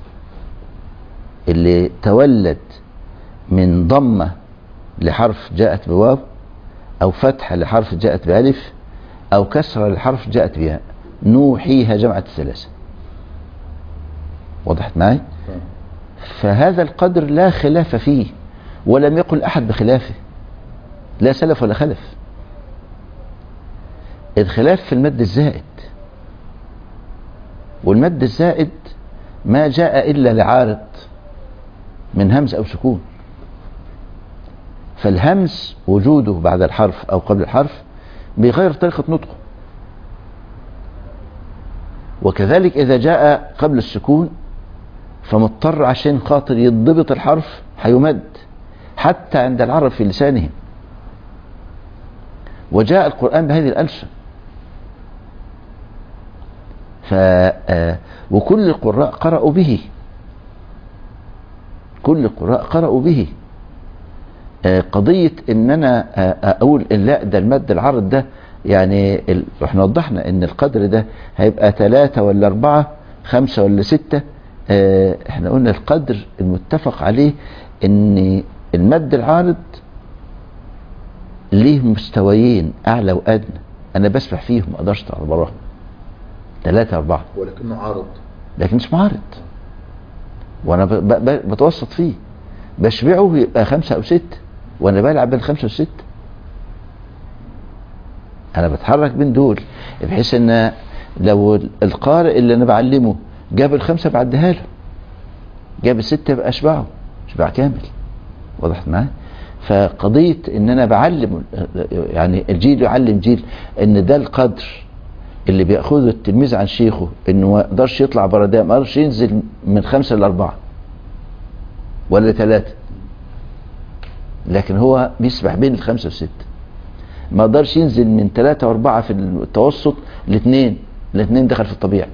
اللي تولد من ضمة لحرف جاءت بواو، او فتحة لحرف جاءت بألف، او كسرة لحرف جاءت بياء، نوحيها جمعة الثلاثة. وضحت معي؟ فهذا القدر لا خلاف فيه، ولم يقل احد بخلافه، لا سلف ولا خلف. الخلاف في المد الزائد، والمد الزائد ما جاء الا لعارض من همز او سكون، فالهمز وجوده بعد الحرف او قبل الحرف بيغير طريقة نطقه. وكذلك اذا جاء قبل السكون فمضطر عشان خاطر يضبط الحرف هيمد حتى عند العرب في لسانهم. وجاء القرآن بهذه الألسن، ف وكل القراء قرأوا به، كل القراء قرأوا به. قضية ان انا اقول لا ده المد العرض ده يعني ال... احنا وضحنا ان القدر ده هيبقى ثلاثة ولا اربعة، خمسة ولا ستة. اه احنا قلنا القدر المتفق عليه ان المد العارض ليه مستويين اعلى وادنى، انا بسبح فيهم ما اقدرش على براهم ثلاثة اربعة، ولكنه عارض، لكن اسمه عارض وانا ب... ب... بتوسط فيه، بشبعه يبقى خمسة او ستة وانا بلعب بين خمسة وستة. انا بتحرك بين دول بحيث ان لو القارئ اللي انا بعلمه جاب الخمسة بعدها له، جاب الستة يبقى اشبعه اشبع كامل. وضحت معايا؟ فقضية ان انا بعلم يعني الجيل يعلم جيل ان ده القدر اللي بيأخذه التلميذ عن شيخه، انه ما يقدرش يطلع بره ده، ما يقدرش ينزل من خمسة لاربعة ولا ثلاثة، لكن هو بيسبح بين الخمسة والستة. ما قدرش ينزل من ثلاثة واربعة في التوسط لاثنين، الاثنين دخل في الطبيعي.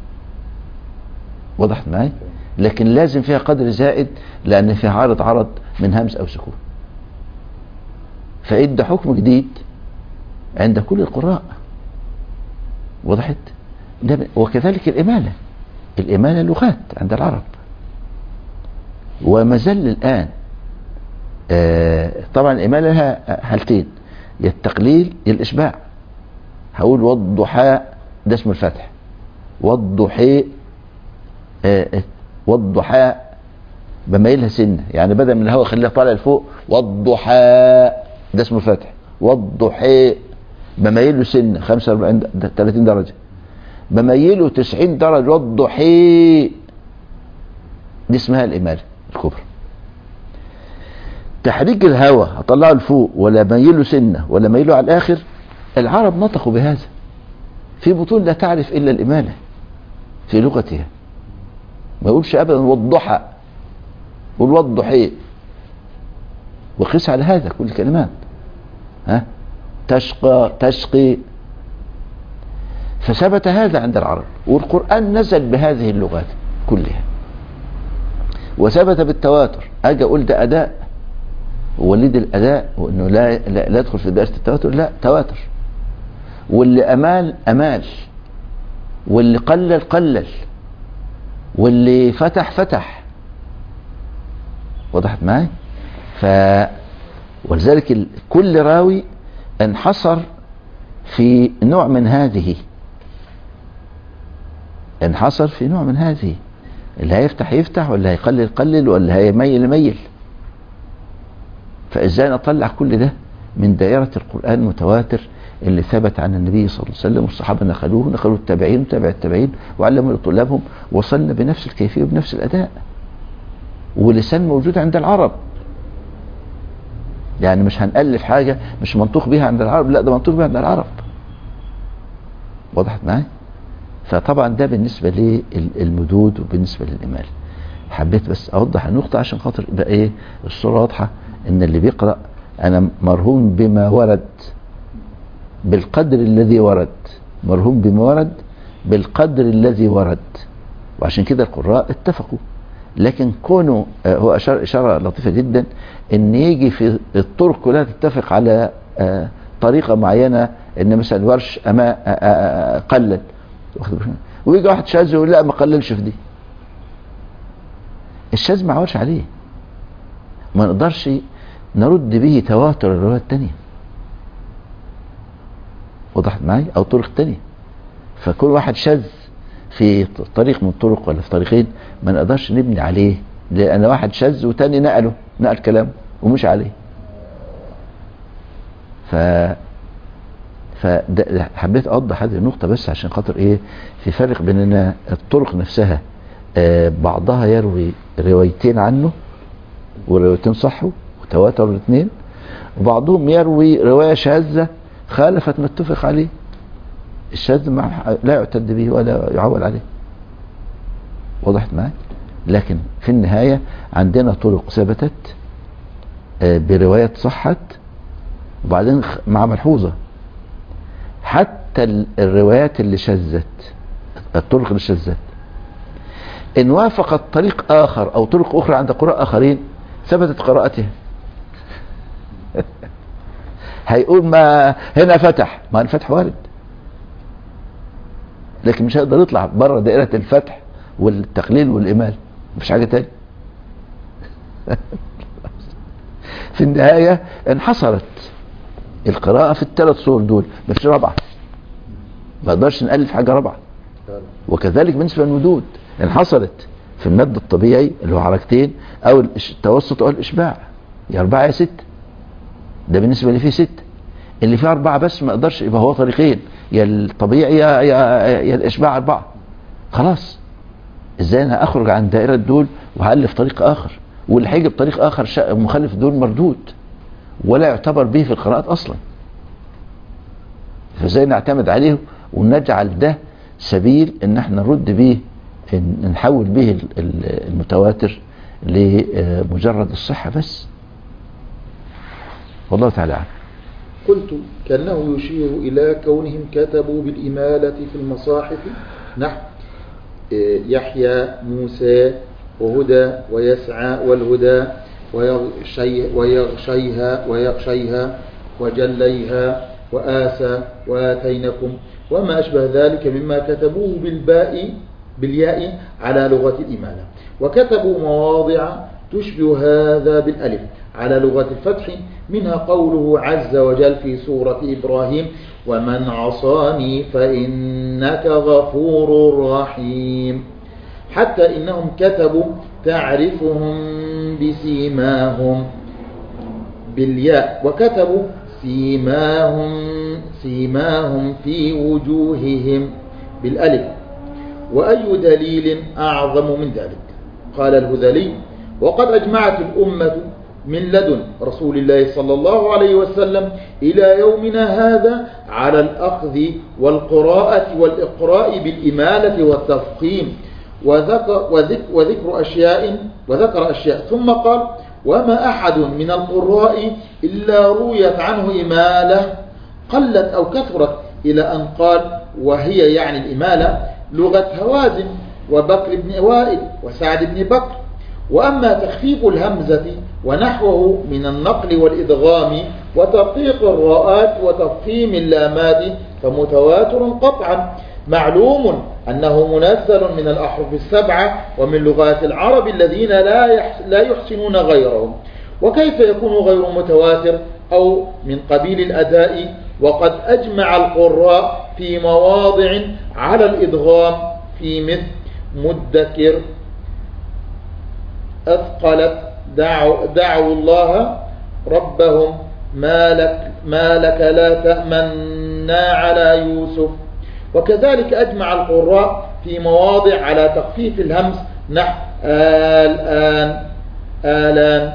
وضحت معي؟ لكن لازم فيها قدر زائد لان فيها عارض عرض من همز او سكون، فإدى حكم جديد عند كل القراء. وضحت؟ وكذلك الإمالة، الإمالة لغات عند العرب، وما زال الآن. آه طبعا الإمالة لها حالتين، يا التقليل يا الإشباع. هقول والضحاء ده اسم الفتح، والضحي آه والضحاء بميلها سنة، يعني بدل من الهواء خليها طالع لفوق، والضحاء ده اسم الفتح، والضحي بميله سنة خمسة وأربعين ثلاثين درجة، بميله تسعين درجة، والضحي دي اسمها الإمالة الكبرى. تحريك الهواء هطلعه لفوق ولا ميله سنة ولا ميله على الآخر، العرب نطقوا بهذا. في بطون لا تعرف إلا الإمالة في لغتها، ما يقولش أبدا والضحى، يقول والضحي، وقيس على هذا كل الكلمات. ها تشقى تشقي. فثبت هذا عند العرب، والقرآن نزل بهذه اللغات كلها، وثبت بالتواتر. أجي أقول ده أداء، وليد الأداء، وإنه لا لا, لا يدخل في دائرة التواتر، لا تواتر. واللي أمال أمال، واللي قلل قلل، واللي فتح فتح. وضحت معي؟ ف ولذلك كل راوي انحصر في نوع من هذه، انحصر في نوع من هذه، اللي هيفتح يفتح، ولا هيقلل يقلل، ولا هيميل يميل. فازاي نطلع كل ده من دائرة القرآن المتواتر اللي ثبت عن النبي صلى الله عليه وسلم، والصحابة نقلوه، نقلوا التابعين وتابع التابعين، وعلموا لطلابهم، وصلنا بنفس الكيفية وبنفس الأداء، ولسان موجود عند العرب. يعني مش هنألف حاجة مش منطوق بيها عند العرب، لا ده منطوق بيها عند العرب. وضحت معي؟ فطبعا ده بالنسبة للمدود وبالنسبة للإمال. حبيت بس أوضح النقطة عشان خاطر يبقى إيه الصورة واضحة، إن اللي بيقرأ أنا مرهون بما ورد بالقدر الذي ورد، مرهون بما ورد بالقدر الذي ورد. وعشان كده القراء اتفقوا. لكن كونه هو أشار إشارة لطيفة جدا، إن يجي في الطرق كلها تتفق على طريقة معينة، إن مثلا ورش أما قلل، ويجي واحد شاذ يقول لا ما قللش في دي. الشاذ ما عورش عليه، ما نقدرش نرد به تواتر الروايات التانية. وضحت معي؟ أو طرق تانية. فكل واحد شاذ في طريق من الطرق ولا في طريقين ما نقدرش نبني عليه، لأن واحد شاذ وتاني نقله نقل كلامه ومش عليه. ف فحبيت أوضح هذه النقطة بس عشان خاطر إيه، في فرق بين أن الطرق نفسها آه بعضها يروي روايتين عنه وروايتين صحوا وتواتر الاثنين، وبعضهم يروي رواية شاذة خالفت ما اتفق عليه. الشاذ لا يعتد به ولا يعول عليه. وضحت معي؟ لكن في النهاية عندنا طرق ثبتت بروايات صحت، وبعدين مع ملحوظة، حتى الروايات اللي شذت، الطرق اللي شذت إن وافقت طريق آخر أو طرق أخرى عند قراء آخرين ثبتت قراءتها. هيقول ما هنا فتح، ما الفتح وارد، لكن مش هيقدر يطلع بره دائرة الفتح والتقليل والإمال، مفيش حاجة تاني. في النهاية انحصرت القراءة في الثلاث صور دول، مفيش رابعة، ما نقدرش نألف حاجة رابعة. وكذلك بالنسبة للمدود انحصرت في المد الطبيعي اللي هو حركتين، أو التوسط أو الإشباع، يا أربعة يا ستة. ده بالنسبة اللي فيه ستة. اللي فيه أربعة بس ما قدرش، يبقى هو طريقين، يا الطبيعي يا, يا, يا الإشباع أربعة. خلاص، إزاي أنا أخرج عن دائرة دول وهألف طريق آخر، واللي هيجي بطريق آخر مخالف دول مردود ولا يعتبر به في القراءات أصلا. فإزاي نعتمد عليه ونجعل ده سبيل إن احنا نرد به، نحول به المتواتر لمجرد الصحة بس. والله تعالى عنه. قلت كأنه يشير إلى كونهم كتبوا بالإمالة في المصاحف نحو يحيى موسى وهدى ويسعى والهدى ويغشي ويغشيها ويغشيها وجليها وآسى وآتينكم وما أشبه ذلك مما كتبوه بالباء بالياء على لغة الإمالة، وكتبوا مواضع تشبه هذا بالألف على لغة الفتح، منها قوله عز وجل في سورة إبراهيم: ومن عصاني فإنك غفور رحيم، حتى إنهم كتبوا تعرفهم بسيماهم بالياء، وكتبوا سيماهم سيماهم في وجوههم بالألف. وأي دليل أعظم من ذلك؟ قال الهذلي: وقد أجمعت الأمة من لدن رسول الله صلى الله عليه وسلم إلى يومنا هذا على الأخذ والقراءة والإقراء بالإمالة والتفخيم، وذكر, وذكر, وذكر أشياء وذكر أشياء ثم قال: وما أحد من القراء إلا رويت عنه إمالة قلت أو كثرت، إلى أن قال: وهي يعني الإمالة لغة هوازن وبكر بن وائل وسعد بن بكر. وأما تخفيف الهمزة ونحوه من النقل والإدغام وترقيق الراءات وتفخيم اللامات فمتواتر قطعا، معلوم أنه منزل من الأحرف السبعة ومن لغات العرب الذين لا يحسنون غيرهم، وكيف يكون غير متواتر أو من قبيل الأداء؟ وقد أجمع القراء في مواضع على الإدغام في مثل مدكر، أثقلت، دعوا, دعوا الله ربهم، ما لك, ما لك لا تأمنا على يوسف. وكذلك أجمع القراء في مواضع على تخفيف الهمز نحو الآن، آلان،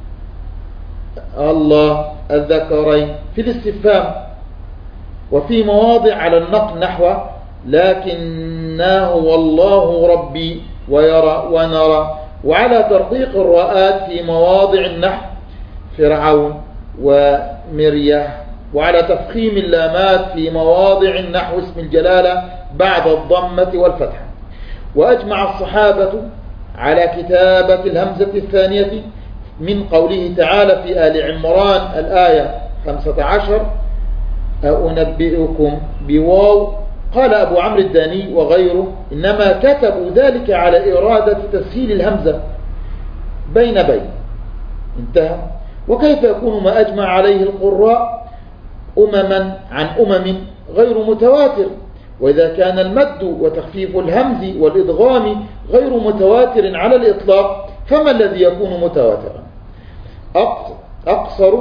الله، الذكرين في الاستفهام، وفي مواضع على النقل نحو لكنه والله ربي ويرى ونرى، وعلى ترقيق الراءات في مواضع النحو فرعون ومريح، وعلى تفخيم اللامات في مواضع النحو اسم الجلالة بعد الضمة والفتحة. وأجمع الصحابة على كتابة الهمزة الثانية من قوله تعالى في آل عمران الآية خمسة عشر: أنبئكم بواو. قال أبو عمرو الداني وغيره: إنما كتبوا ذلك على إرادة تسهيل الهمزة بين بين، انتهى. وكيف يكون ما أجمع عليه القراء أمما عن أمم غير متواتر؟ وإذا كان المد وتخفيف الهمز والإدغام غير متواتر على الإطلاق، فما الذي يكون متواترا؟ أقصر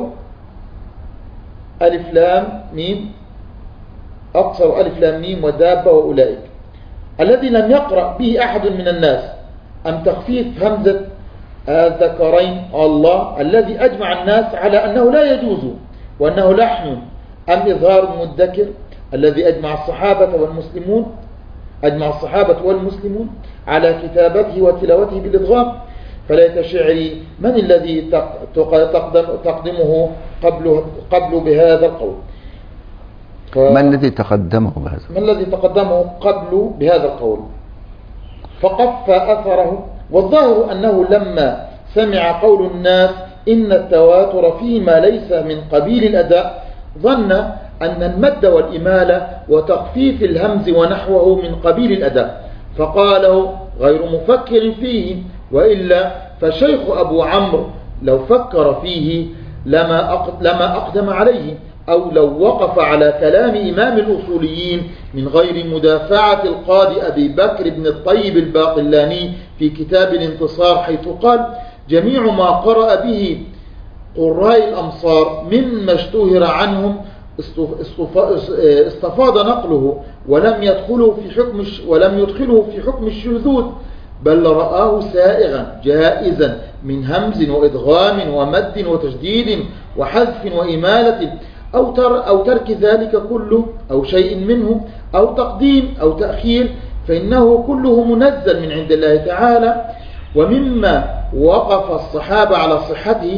ألف لام ميم أقصر ألف لام ميم ودابة وأولئك، الذي لم يقرأ به أحد من الناس، أم تخفيف همزة الذكرين الله الذي أجمع الناس على أنه لا يجوز وأنه لحن، أم إظهار مدكر الذي أجمع الصحابة والمسلمون أجمع الصحابة والمسلمون على كتابته وتلاوته بالإدغام؟ فليت شعري من الذي تقدم تقدمه قبل قبل بهذا القول؟ ف... من الذي تقدمه بهذا؟ من الذي تقدمه قبل بهذا القول؟ فقف أثره. والظاهر أنه لما سمع قول الناس إن التواتر فيما ليس من قبيل الأداء ظن أن المد والإمالة وتخفيف الهمز ونحوه من قبيل الأداء، فقاله غير مفكر فيه، وإلا فشيخ أبو عمرو لو فكر فيه لما لما أقدم عليه، أو لو وقف على كلام إمام الأصوليين من غير مدافعة القاضي أبي بكر بن الطيب الباقلاني في كتاب الانتصار، حيث قال: جميع ما قرأ به قراء الأمصار مما اشتهر عنهم استفاض نقله ولم يدخله في حكم ولم يدخله في حكم الشذوذ، بل رآه سائغا جائزا من همز وإدغام ومد وتشديد وحذف وإمالة، أو, تر أو ترك ذلك كله أو شيء منه، أو تقديم أو تأخير، فإنه كله منزل من عند الله تعالى. ومما وقف الصحابة على صحته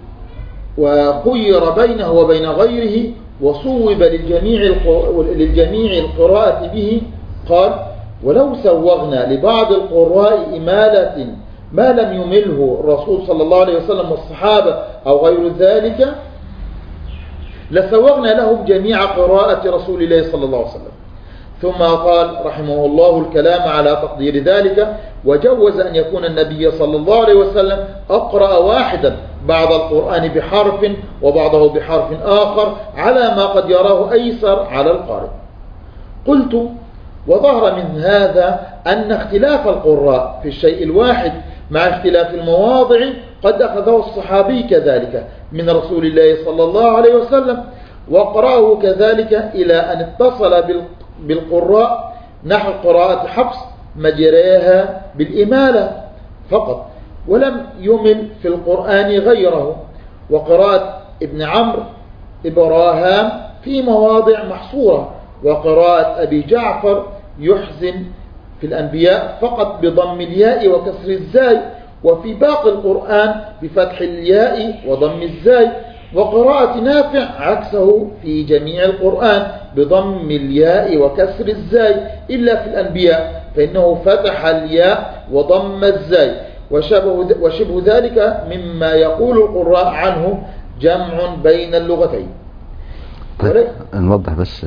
وخير بينه وبين غيره وصوب للجميع للجميع القراءة به، قال: ولو سوغنا لبعض القراء إمالة ما لم يمله الرسول صلى الله عليه وسلم والصحابة أو غير ذلك لسوغنا لهم جميع قراءة رسول الله صلى الله عليه وسلم. ثم قال رحمه الله الكلام على تقدير ذلك: وجوز أن يكون النبي صلى الله عليه وسلم أقرأ واحدا بعض القرآن بحرف وبعضه بحرف آخر على ما قد يراه أيسر على القارئ. قلت: وظهر من هذا أن اختلاف القراء في الشيء الواحد مع اختلاف المواضع قد أخذه الصحابي كذلك من رسول الله صلى الله عليه وسلم، وقرأه كذلك إلى أن اتصل بالقراء نحو قراءة حفص مجريها بالإمالة فقط، ولم يمل في القرآن غيره، وقراءة ابن عمرو إبراهام في مواضع محصورة، وقراءة أبي جعفر يحزن في الأنبياء فقط بضم الياء وكسر الزاي، وفي باقي القرآن بفتح الياء وضم الزاي، وقراءة نافع عكسه في جميع القرآن بضم الياء وكسر الزاي إلا في الأنبياء فإنه فتح الياء وضم الزاي، وشبه, وشبه ذلك مما يقول القراء عنه جمع بين اللغتين. طيب نوضح بس،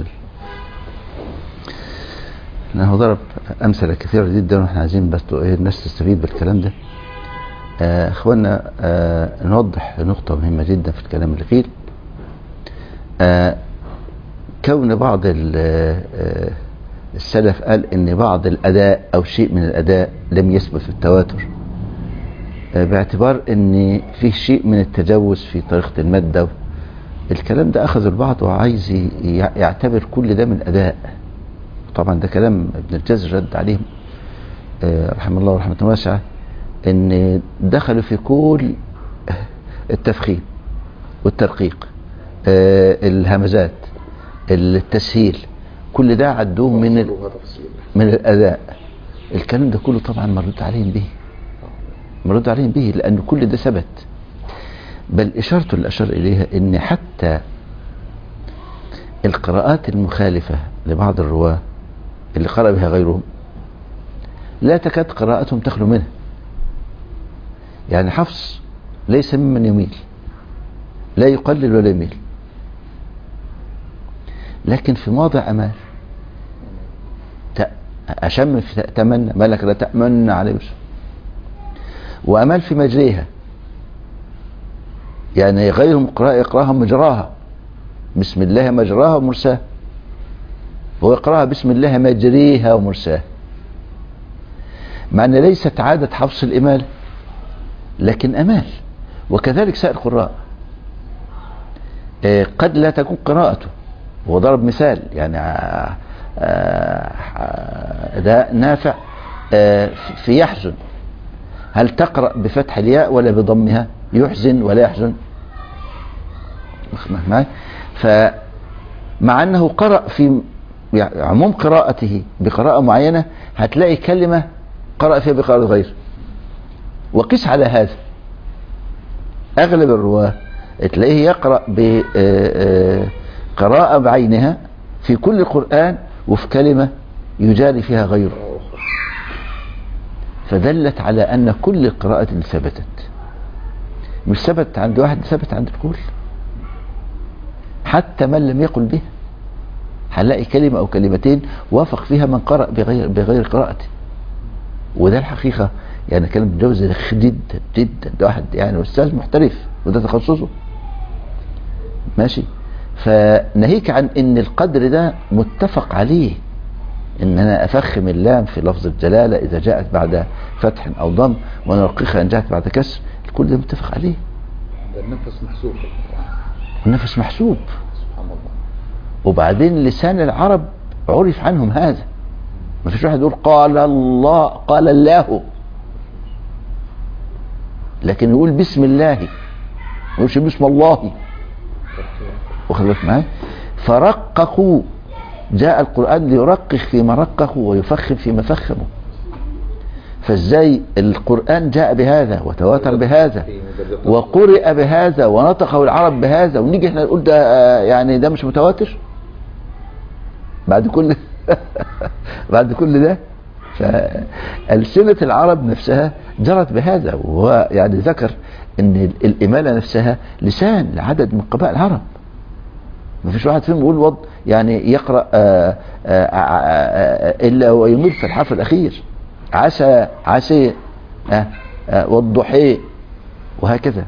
لأنه ضرب أمثلة كثيرة جدا وإحنا عايزين بس الناس تستفيد بالكلام ده. آه اخوانا، آه نوضح نقطة مهمة جدا في الكلام اللي فيه. آه كون بعض آه السلف قال ان بعض الاداء او شيء من الاداء لم يثبت في التواتر، آه باعتبار ان فيه شيء من التجوز في طريقة المادة. الكلام ده اخذ البعض وعايز يعتبر كل ده من اداء. طبعا ده كلام ابن الجزر رد عليهم آه رحمه الله ورحمة واسعة، ان دخلوا في كل التفخيم والترقيق، آه الهمزات، التسهيل، كل ده عدوه من ال... من الاداء. الكلام ده كله طبعا مرد عليهم به مرد عليهم به لان كل ده ثبت. بل اشارته اللي اشار اليها ان حتى القراءات المخالفة لبعض الرواه اللي قرأ بها غيرهم لا تكاد قراءتهم تخلو منها. يعني حفص ليس ممن يميل، لا يقلل ولا يميل، لكن في موضع أمال أشم في تأتمنى ما لك لا تأمن على يوسف، وأمال في مجريها، يعني غيرهم قراء يقراها مجراها بسم الله مجراها ومرساها، هو يقراها بسم الله مجريها ومرساها، مع أن ليست عادة حفص الإمالة لكن أمال. وكذلك سائر القراء قد لا تكون قراءته. وضرب مثال يعني ده نافع في يحزن، هل تقرأ بفتح الياء ولا بضمها؟ يحزن ولا يحزن؟ فمع أنه قرأ في عموم قراءته بقراءة معينة هتلاقي كلمة قرأ فيها بقراءة غير. وقس على هذا أغلب الرواه تلاقيه يقرأ بقراءة بعينها في كل القرآن وفي كلمة يجاري فيها غيره، فدلت على أن كل القراءة اللي ثبتت مش ثبت عند واحد، ثبت عند الكل. حتى من لم يقل بها هنلاقي كلمة أو كلمتين وافق فيها من قرأ بغير, بغير قراءته. وده الحقيقة يعني كلام الجوزي جدا جدا، ده واحد يعني أستاذ محترف وده تخصصه ماشي. فناهيك عن ان القدر ده متفق عليه، ان انا افخم اللام في لفظ الجلالة اذا جاءت بعد فتح او ضم، ونرققها ان جاءت بعد كسر، الكل ده متفق عليه. ده النفس محسوب، النفس محسوب. سبحان الله. وبعدين لسان العرب عرف عنهم هذا، ما فيش واحد يقول قال الله قال الله، لكن يقول بسم الله، ما يقولش بسم الله. واخد بالك معايا؟ فرققوا، جاء القرآن ليرقق فيما رققوا ويفخم فيما فخموا. فازاي القرآن جاء بهذا وتواتر بهذا وقرئ بهذا ونطقه العرب بهذا، ونيجي احنا نقول ده يعني ده مش متواتر بعد كل بعد كل ده؟ فألسنة العرب نفسها جرت بهذا. وهو يعني ذكر ان الإمالة نفسها لسان لعدد من قبائل العرب، ما فيش واحد فيهم يقول وض يعني يقرأ آآ آآ آآ إلا ويمد في الحرف الأخير، عسى عسى والضحى وهكذا.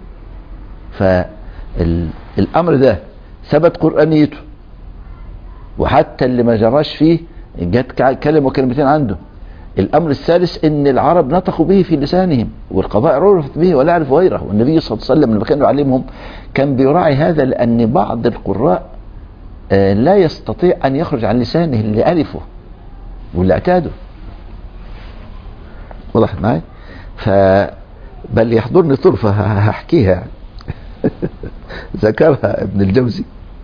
فالأمر ده ثبت قرآنيته، وحتى اللي ما جراش فيه جت كلمة وكلمتين عنده. الأمر الثالث إن العرب نطقوا به في لسانهم، والقبائل عرفت به ولا يعرف غيره. والنبي صلى الله عليه وسلم لما كان يعلمهم كان بيراعي هذا، لأن بعض القراء لا يستطيع أن يخرج عن لسانه اللي ألفه واللي اعتاده. وضحت معي؟ فبل يحضرني طرفة هحكيها يعني ذكرها ابن الجوزي،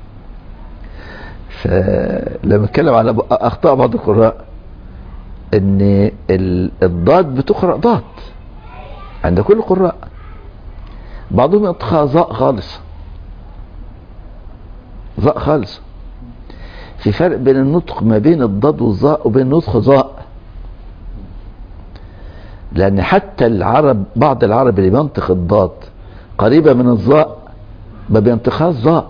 فلما اتكلم على أخطاء بعض القراء ان الضاد بتقرأ ضاد عند كل القراء، بعضهم ينطقها ظاء خالص، ظاء خالص. في فرق بين النطق ما بين الضاد والظاء وبين النطق ظاء، لان حتى العرب بعض العرب اللي بينطق الضاد قريبة من الظاء ما بينطقهاش ظاء،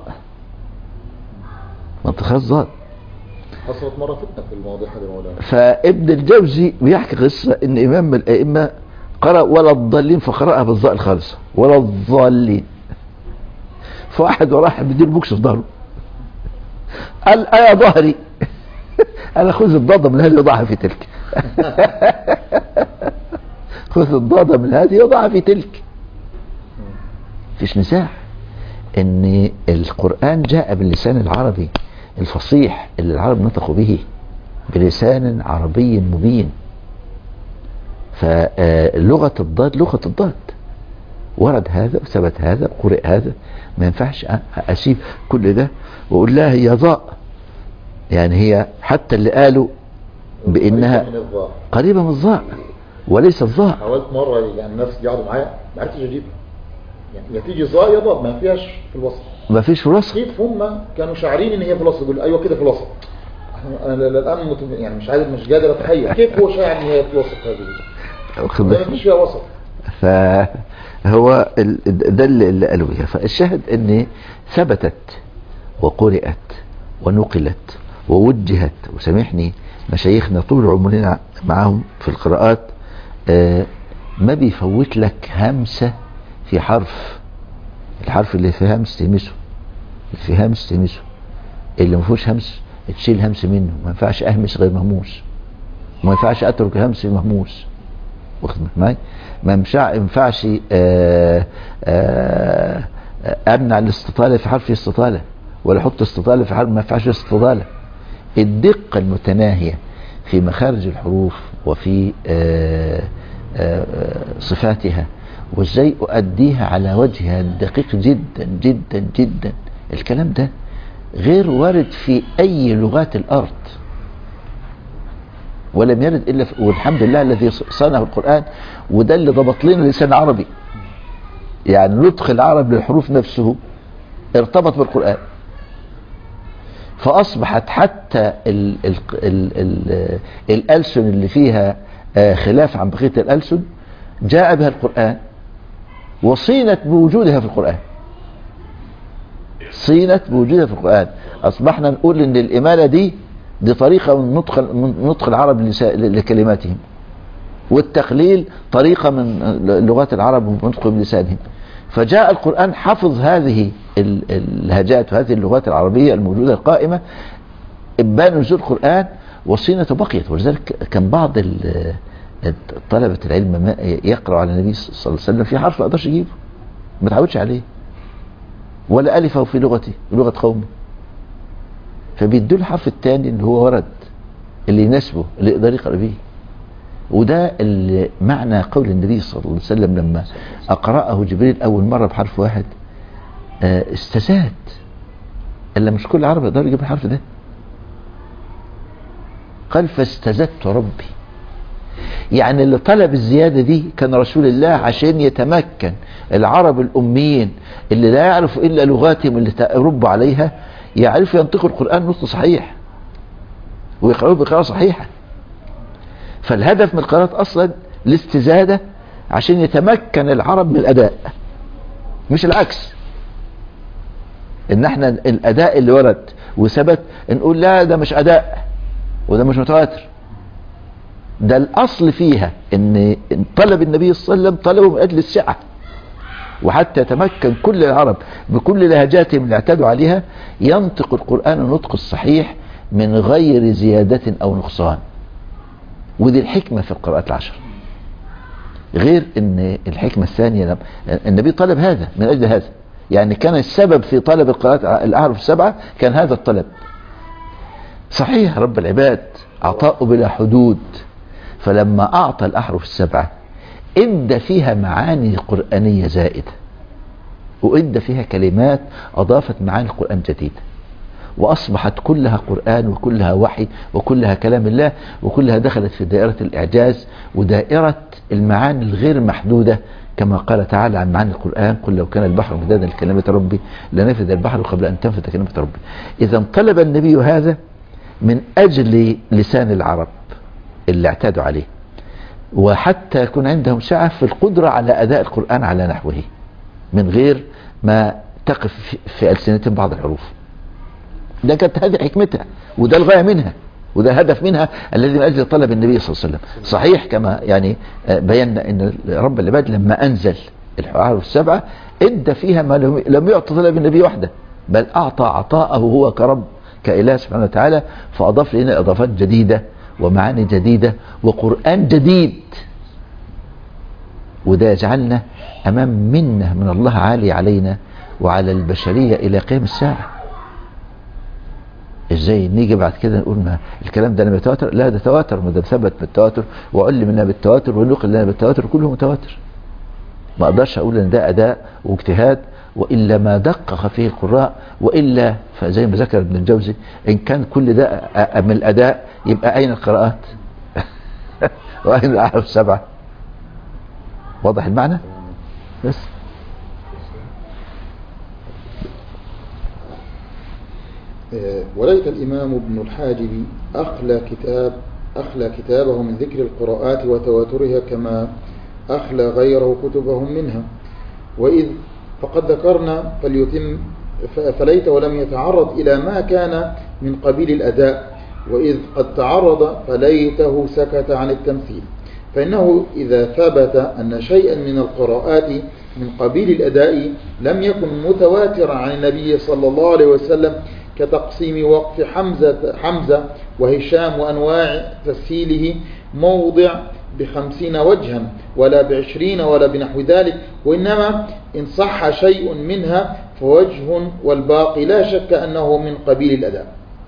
ما بينطقهاش ظاء. حصلت مرة فتنة في المواضيع هذه الموضوع. فابن الجوزي بيحكي قصة ان امام من الائمة قرأ ولا الضالين فقرأها بالظاء الخالصة ولا الضالين، فواحد وراح بدير بوكس في ظهره قال ايا ظهري انا خذ الضادة من هذه وضعها في تلك خذ الضادة من هذه وضعها في تلك. فيش نزاع ان القرآن جاء باللسان العربي الفصيح اللي العرب نطقوا به بلسان عربي مبين. فلغة الضاد لغة الضاد، ورد هذا وثبت هذا وقرئ هذا، ما ينفعش أسيب كل ده وأقول لها هي ضاء. يعني هي حتى اللي قالوا بأنها قريبة من الضاء وليس الضاء. حاولت مرة يعني الناس يقعدوا معايا ما عرفتش أجيبها، يعني يا تيجي ضاء يا ضاد، ما فيهاش في الوسط، ما فيش في الوسط. كيف هم كانوا شاعرين ان هي في الوسط؟ يقول ايوه كده في الوسط. انا الان مت... يعني مش عارف، مش قادر اتخيل كيف هو شاعر ان هي في الوسط هذه، ما فيش فيها وسط. فهو ده اللي قالوا بها. فالشاهد ان ثبتت وقرئت ونقلت ووجهت. وسامحني مشايخنا طول عمرنا معاهم في القراءات آه ما بيفوت لك همسة في حرف، الحرف اللي فيه همس تهمسه، اللي فيه همس تهمسه، اللي ما فيهوش همس تشيل همس منه. ما ينفعش اهمس غير مهموس، ما ينفعش اترك همس مهموس، واخد معايا؟ ما ينفعش آآ آآ امنع الاستطالة في حرف استطالة، ولا احط استطالة في حرف ما ينفعش استطالة. الدقة المتناهية في مخارج الحروف وفي آآ آآ صفاتها، وازاي اؤديها على وجهها الدقيق جدا جدا جدا. الكلام ده غير وارد في اي لغات الارض، ولم يرد الا في، والحمد لله الذي صنعه القرآن. وده اللي ضبط لنا اللسان العربي، يعني نطق العرب للحروف نفسه ارتبط بالقرآن. فاصبحت حتى ال ال ال ال الالسن اللي فيها خلاف عن بقية الالسن جاء بها القرآن وصينت بوجودها في القرآن، صينت بوجودها في القرآن. أصبحنا نقول إن الإمالة دي دي طريقة من نطق من نطق العرب لكلماتهم، والتقليل طريقة من لغات العرب من نطقهم بلسانهم. فجاء القرآن حفظ هذه اللهجات وهذه اللغات العربية الموجودة القائمة إبان نزول القرآن، وصينة بقيت. ولذلك كان بعض طلبة العلم يقرأ على النبي صلى الله عليه وسلم في حرف ما قدرش يجيبه، ما تعودش عليه، ولا ألفه في لغته ولغة قومه، فبيدوا الحرف الثاني اللي هو ورد اللي يناسبه اللي يقدر يقرأ به. وده اللي معنى قول النبي صلى الله عليه وسلم لما أقرأه جبريل أول مرة بحرف واحد استزاد، إلا مش كل عرب يقدر يجيب الحرف ده. قال فاستزدت ربي، يعني اللي طلب الزيادة دي كان رسول الله عشان يتمكن العرب الأميين اللي لا يعرفوا إلا لغاتهم اللي تربوا عليها يعرفوا ينطقوا القرآن نطق صحيح ويقرأوه بقراءة صحيحة. فالهدف من القراءات أصلا الاستزادة عشان يتمكن العرب من الأداء، مش العكس. ان احنا الاداء اللي ورد وثبت نقول لا ده مش اداء وده مش متواتر. ده الاصل فيها ان طلب النبي صلى الله عليه وسلم طلبه من اجل السعة، وحتى يتمكن كل العرب بكل لهجاتهم اللي اعتادوا عليها ينطق القرآن النطق الصحيح من غير زيادة او نقصان. ودي الحكمة في القراءات العشر. غير ان الحكمة الثانية النبي طلب هذا من اجل هذا، يعني كان السبب في طلب القراءات الاحرف السبعة كان هذا الطلب. صحيح رب العباد عطاؤه بلا حدود، فلما اعطى الاحرف السبعة ادى فيها معاني قرآنية زائدة، وادى فيها كلمات اضافت معاني القرآن جديدة، واصبحت كلها قرآن وكلها وحي وكلها كلام الله، وكلها دخلت في دائرة الاعجاز ودائرة المعاني الغير محدودة، كما قال تعالى عن معاني القرآن: قل لو كان البحر مدادا لكلمة ربي لنفذ البحر قبل ان تنفذ كلمة ربي. اذا طلب النبي هذا من اجل لسان العرب اللي اعتادوا عليه، وحتى يكون عندهم سعة في القدرة على اداء القرآن على نحوه من غير ما تقف في ألسنتهم بعض الحروف. ده كانت هذه حكمتها، وده الغاية منها، وده الهدف منها الذي من اجل طلب النبي صلى الله عليه وسلم. صحيح كما يعني بينا ان رب العباد لما انزل الحروف السبعة ادى فيها ما لم يعطى طلب النبي وحده، بل اعطى عطاءه هو كرب كإله سبحانه وتعالى، فاضاف لنا اضافات جديدة ومعاني جديدة وقرآن جديد. وده يجعلنا امام منة من الله عالي علينا وعلى البشرية الى قيام الساعة. ازاي نيجي بعد كده نقول ما الكلام ده لم يتواتر؟ لا، ده تواتر، ما ده ثبت بالتواتر وعلم لنا بالتواتر ونقل لنا بالتواتر، كله متواتر. ما اقدرش اقول ان ده اداء واجتهاد والا ما دقق فيه القراء، والا فزي ما ذكر ابن الجوزي ان كان كل ده من الاداء يبقى اين القراءات؟ واين الاحرف السبعه؟ واضح المعنى؟ بس وليت الإمام ابن الحاجب أخلى كتاب أخلى كتابه من ذكر القراءات وتواترها كما أخلى غيره كتبهم منها. وإذ فقد ذكرنا فليتم فليت ولم يتعرض إلى ما كان من قبيل الأداء، وإذ قد تعرض فليته سكت عن التمثيل. فإنه إذا ثبت أن شيئا من القراءات من قبيل الأداء لم يكن متواترا عن النبي صلى الله عليه وسلم كتقسيم وقف حمزة, حمزة وهشام وأنواع تسهيله موضع بخمسين وجها ولا بعشرين ولا بنحو ذلك، وإنما إن صح شيء منها فوجه والباقي لا شك أنه من قبيل الأداء.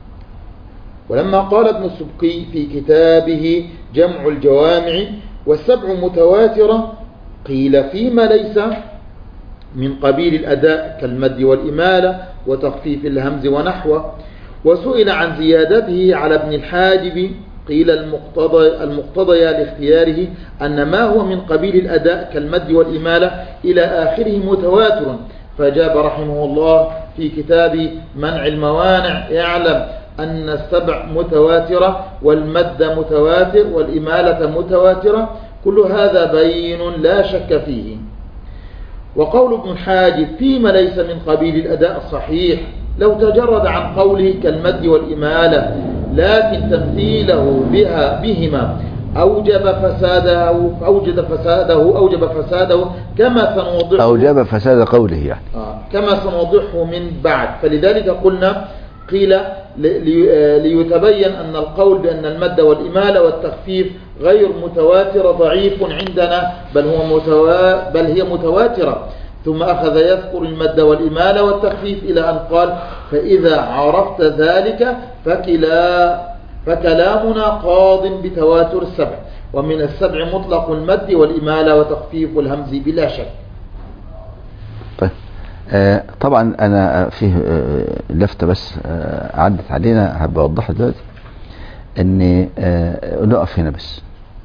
ولما قال ابن السبكي في كتابه جمع الجوامع والسبع متواترة قيل فيما ليس من قبيل الأداء كالمد والإمالة وتخفيف الهمز ونحوه. وسئل عن زيادته على ابن الحاجب قيل المقتضى المقتضى لاختياره أن ما هو من قبيل الأداء كالمد والإمالة إلى آخره متواتر، فجاب رحمه الله في كتاب منع الموانع: يعلم أن السبع متواترة والمد متواتر والإمالة متواترة، كل هذا بين لا شك فيه. وقول ابن الحاجب فيما ليس من قبيل الأداء صحيح لو تجرد عن قوله كالمد والإمالة، لكن تمثيله بها بهما أوجب فساده أوجد فساده أوجب فساده كما سنوضحه أوجب فساد قوله يعني آه كما سنوضحه من بعد. فلذلك قلنا قيل ليتبين أن القول بأن المد والإمالة والتخفيف غير متواتر ضعيف عندنا، بل هو متوا... بل هي متواترة. ثم أخذ يذكر المد والإمالة والتخفيف إلى أن قال: فإذا عرفت ذلك فكلا فكلامنا قاض بتواتر السبع، ومن السبع مطلق المد والإمالة وتخفيف الهمز بلا شك. طيب آه طبعا أنا فيه آه لفتة بس آه عدت علينا هبقى أوضحها دلوقتي، أن آه نقف هنا بس.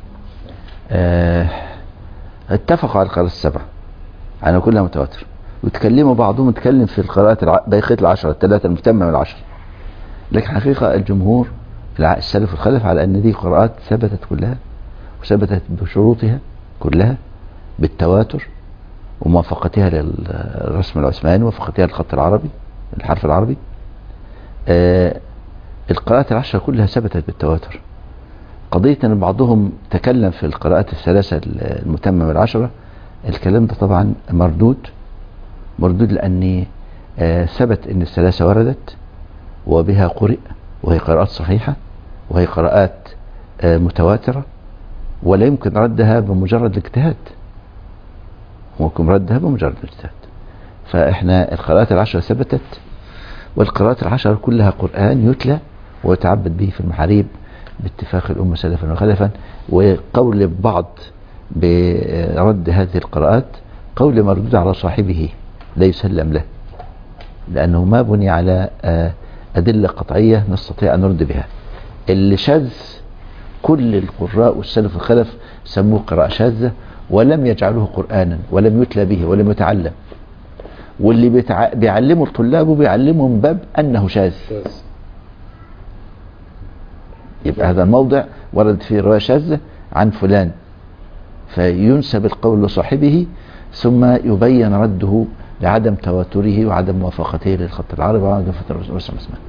آه اتفقوا على القراءات السبع على كلها متواتر، وتكلموا بعضهم يتكلم في القراءات بقية العشرة الثلاثة المتمة من العشر، لكن حقيقة الجمهور السلف والخلف على أن دي قراءات ثبتت كلها وثبتت بشروطها كلها بالتواتر وموافقتها للرسم العثماني وموافقتها للخط العربي الحرف العربي. آه القراءات العشرة كلها ثبتت بالتواتر. قضية أن بعضهم تكلم في القراءات الثلاثة المتممة العشرة، الكلام ده طبعا مردود مردود لأن آه ثبت أن الثلاثة وردت وبها قرئ، وهي قراءات صحيحة، وهي قراءات آه متواترة، ولا يمكن ردها بمجرد الاجتهاد، ممكن ردها بمجرد الاجتهاد. فإحنا القراءات العشرة ثبتت، والقراءات العشرة كلها قرآن يتلى ويتعبد به في المحاريب باتفاق الأمة سلفا وخلفا. وقول بعض برد هذه القراءات قول مردود على صاحبه لا يسلم له، لأنه ما بني على أدلة قطعية نستطيع أن نرد بها. اللي شاذ كل القراء والسلف والخلف سموه قراءة شاذة ولم يجعلوه قرآنا ولم يتلى به ولم يتعلم، واللي بيتع... بيعلموا الطلاب بيعلمهم باب أنه شاذ. يبقى هذا الموضع ورد فيه رواية شاذة عن فلان، فينسب القول لصاحبه ثم يبين رده لعدم تواتره وعدم موافقته للخط العربي وعدم فترة رسم اسمه.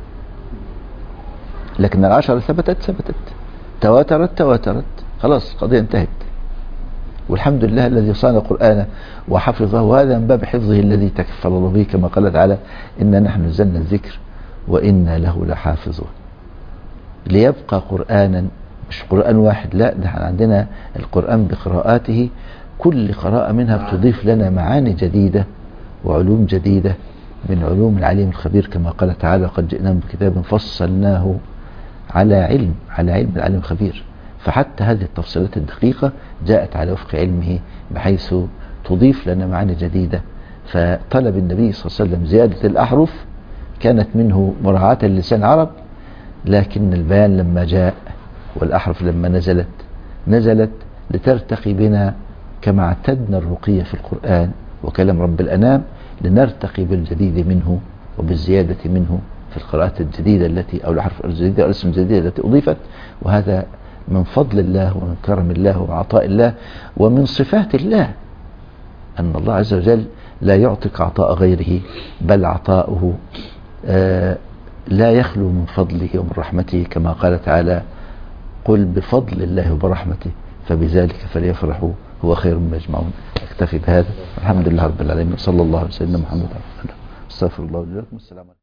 لكن العشرة ثبتت ثبتت تواترت تواترت خلاص القضية انتهت. والحمد لله الذي صان القرآن وحفظه، وهذا من باب حفظه الذي تكفل الله به، كما قال تعالى إنا نحن نزلنا الذكر وإنا له لحافظون. ليبقى قرآنا، مش قرآن واحد، لا، ده عندنا القرآن بقراءاته كل قراءة منها بتضيف لنا معاني جديدة وعلوم جديدة من علوم العليم الخبير، كما قال تعالى قد جئناهم بكتاب فصلناه على علم على علم العليم الخبير. فحتى هذه التفصيلات الدقيقة جاءت على وفق علمه بحيث تضيف لنا معاني جديدة. فطلب النبي صلى الله عليه وسلم زيادة الأحرف كانت منه مراعاة لسان العرب، لكن البيان لما جاء والأحرف لما نزلت نزلت لترتقي بنا كما اعتدنا الرقية في القرآن وكلام رب الأنام، لنرتقي بالجديد منه وبالزيادة منه في القراءات الجديدة التي أو الأحرف الجديدة أو الاسم الجديدة التي أضيفت. وهذا من فضل الله ومن كرم الله وعطاء الله ومن صفات الله، أن الله عز وجل لا يعطيك عطاء غيره، بل عطاؤه آه لا يخلو من فضله ومن رحمته، كما قال تعالى قل بفضل الله وبرحمته فبذلك فليفرحوا هو خير مما يجمعون. اكتفي بهذا، الحمد لله رب العالمين، صلى الله عليه وسلم محمد رسول الله. استغفر الله لكم. السلام عليكم.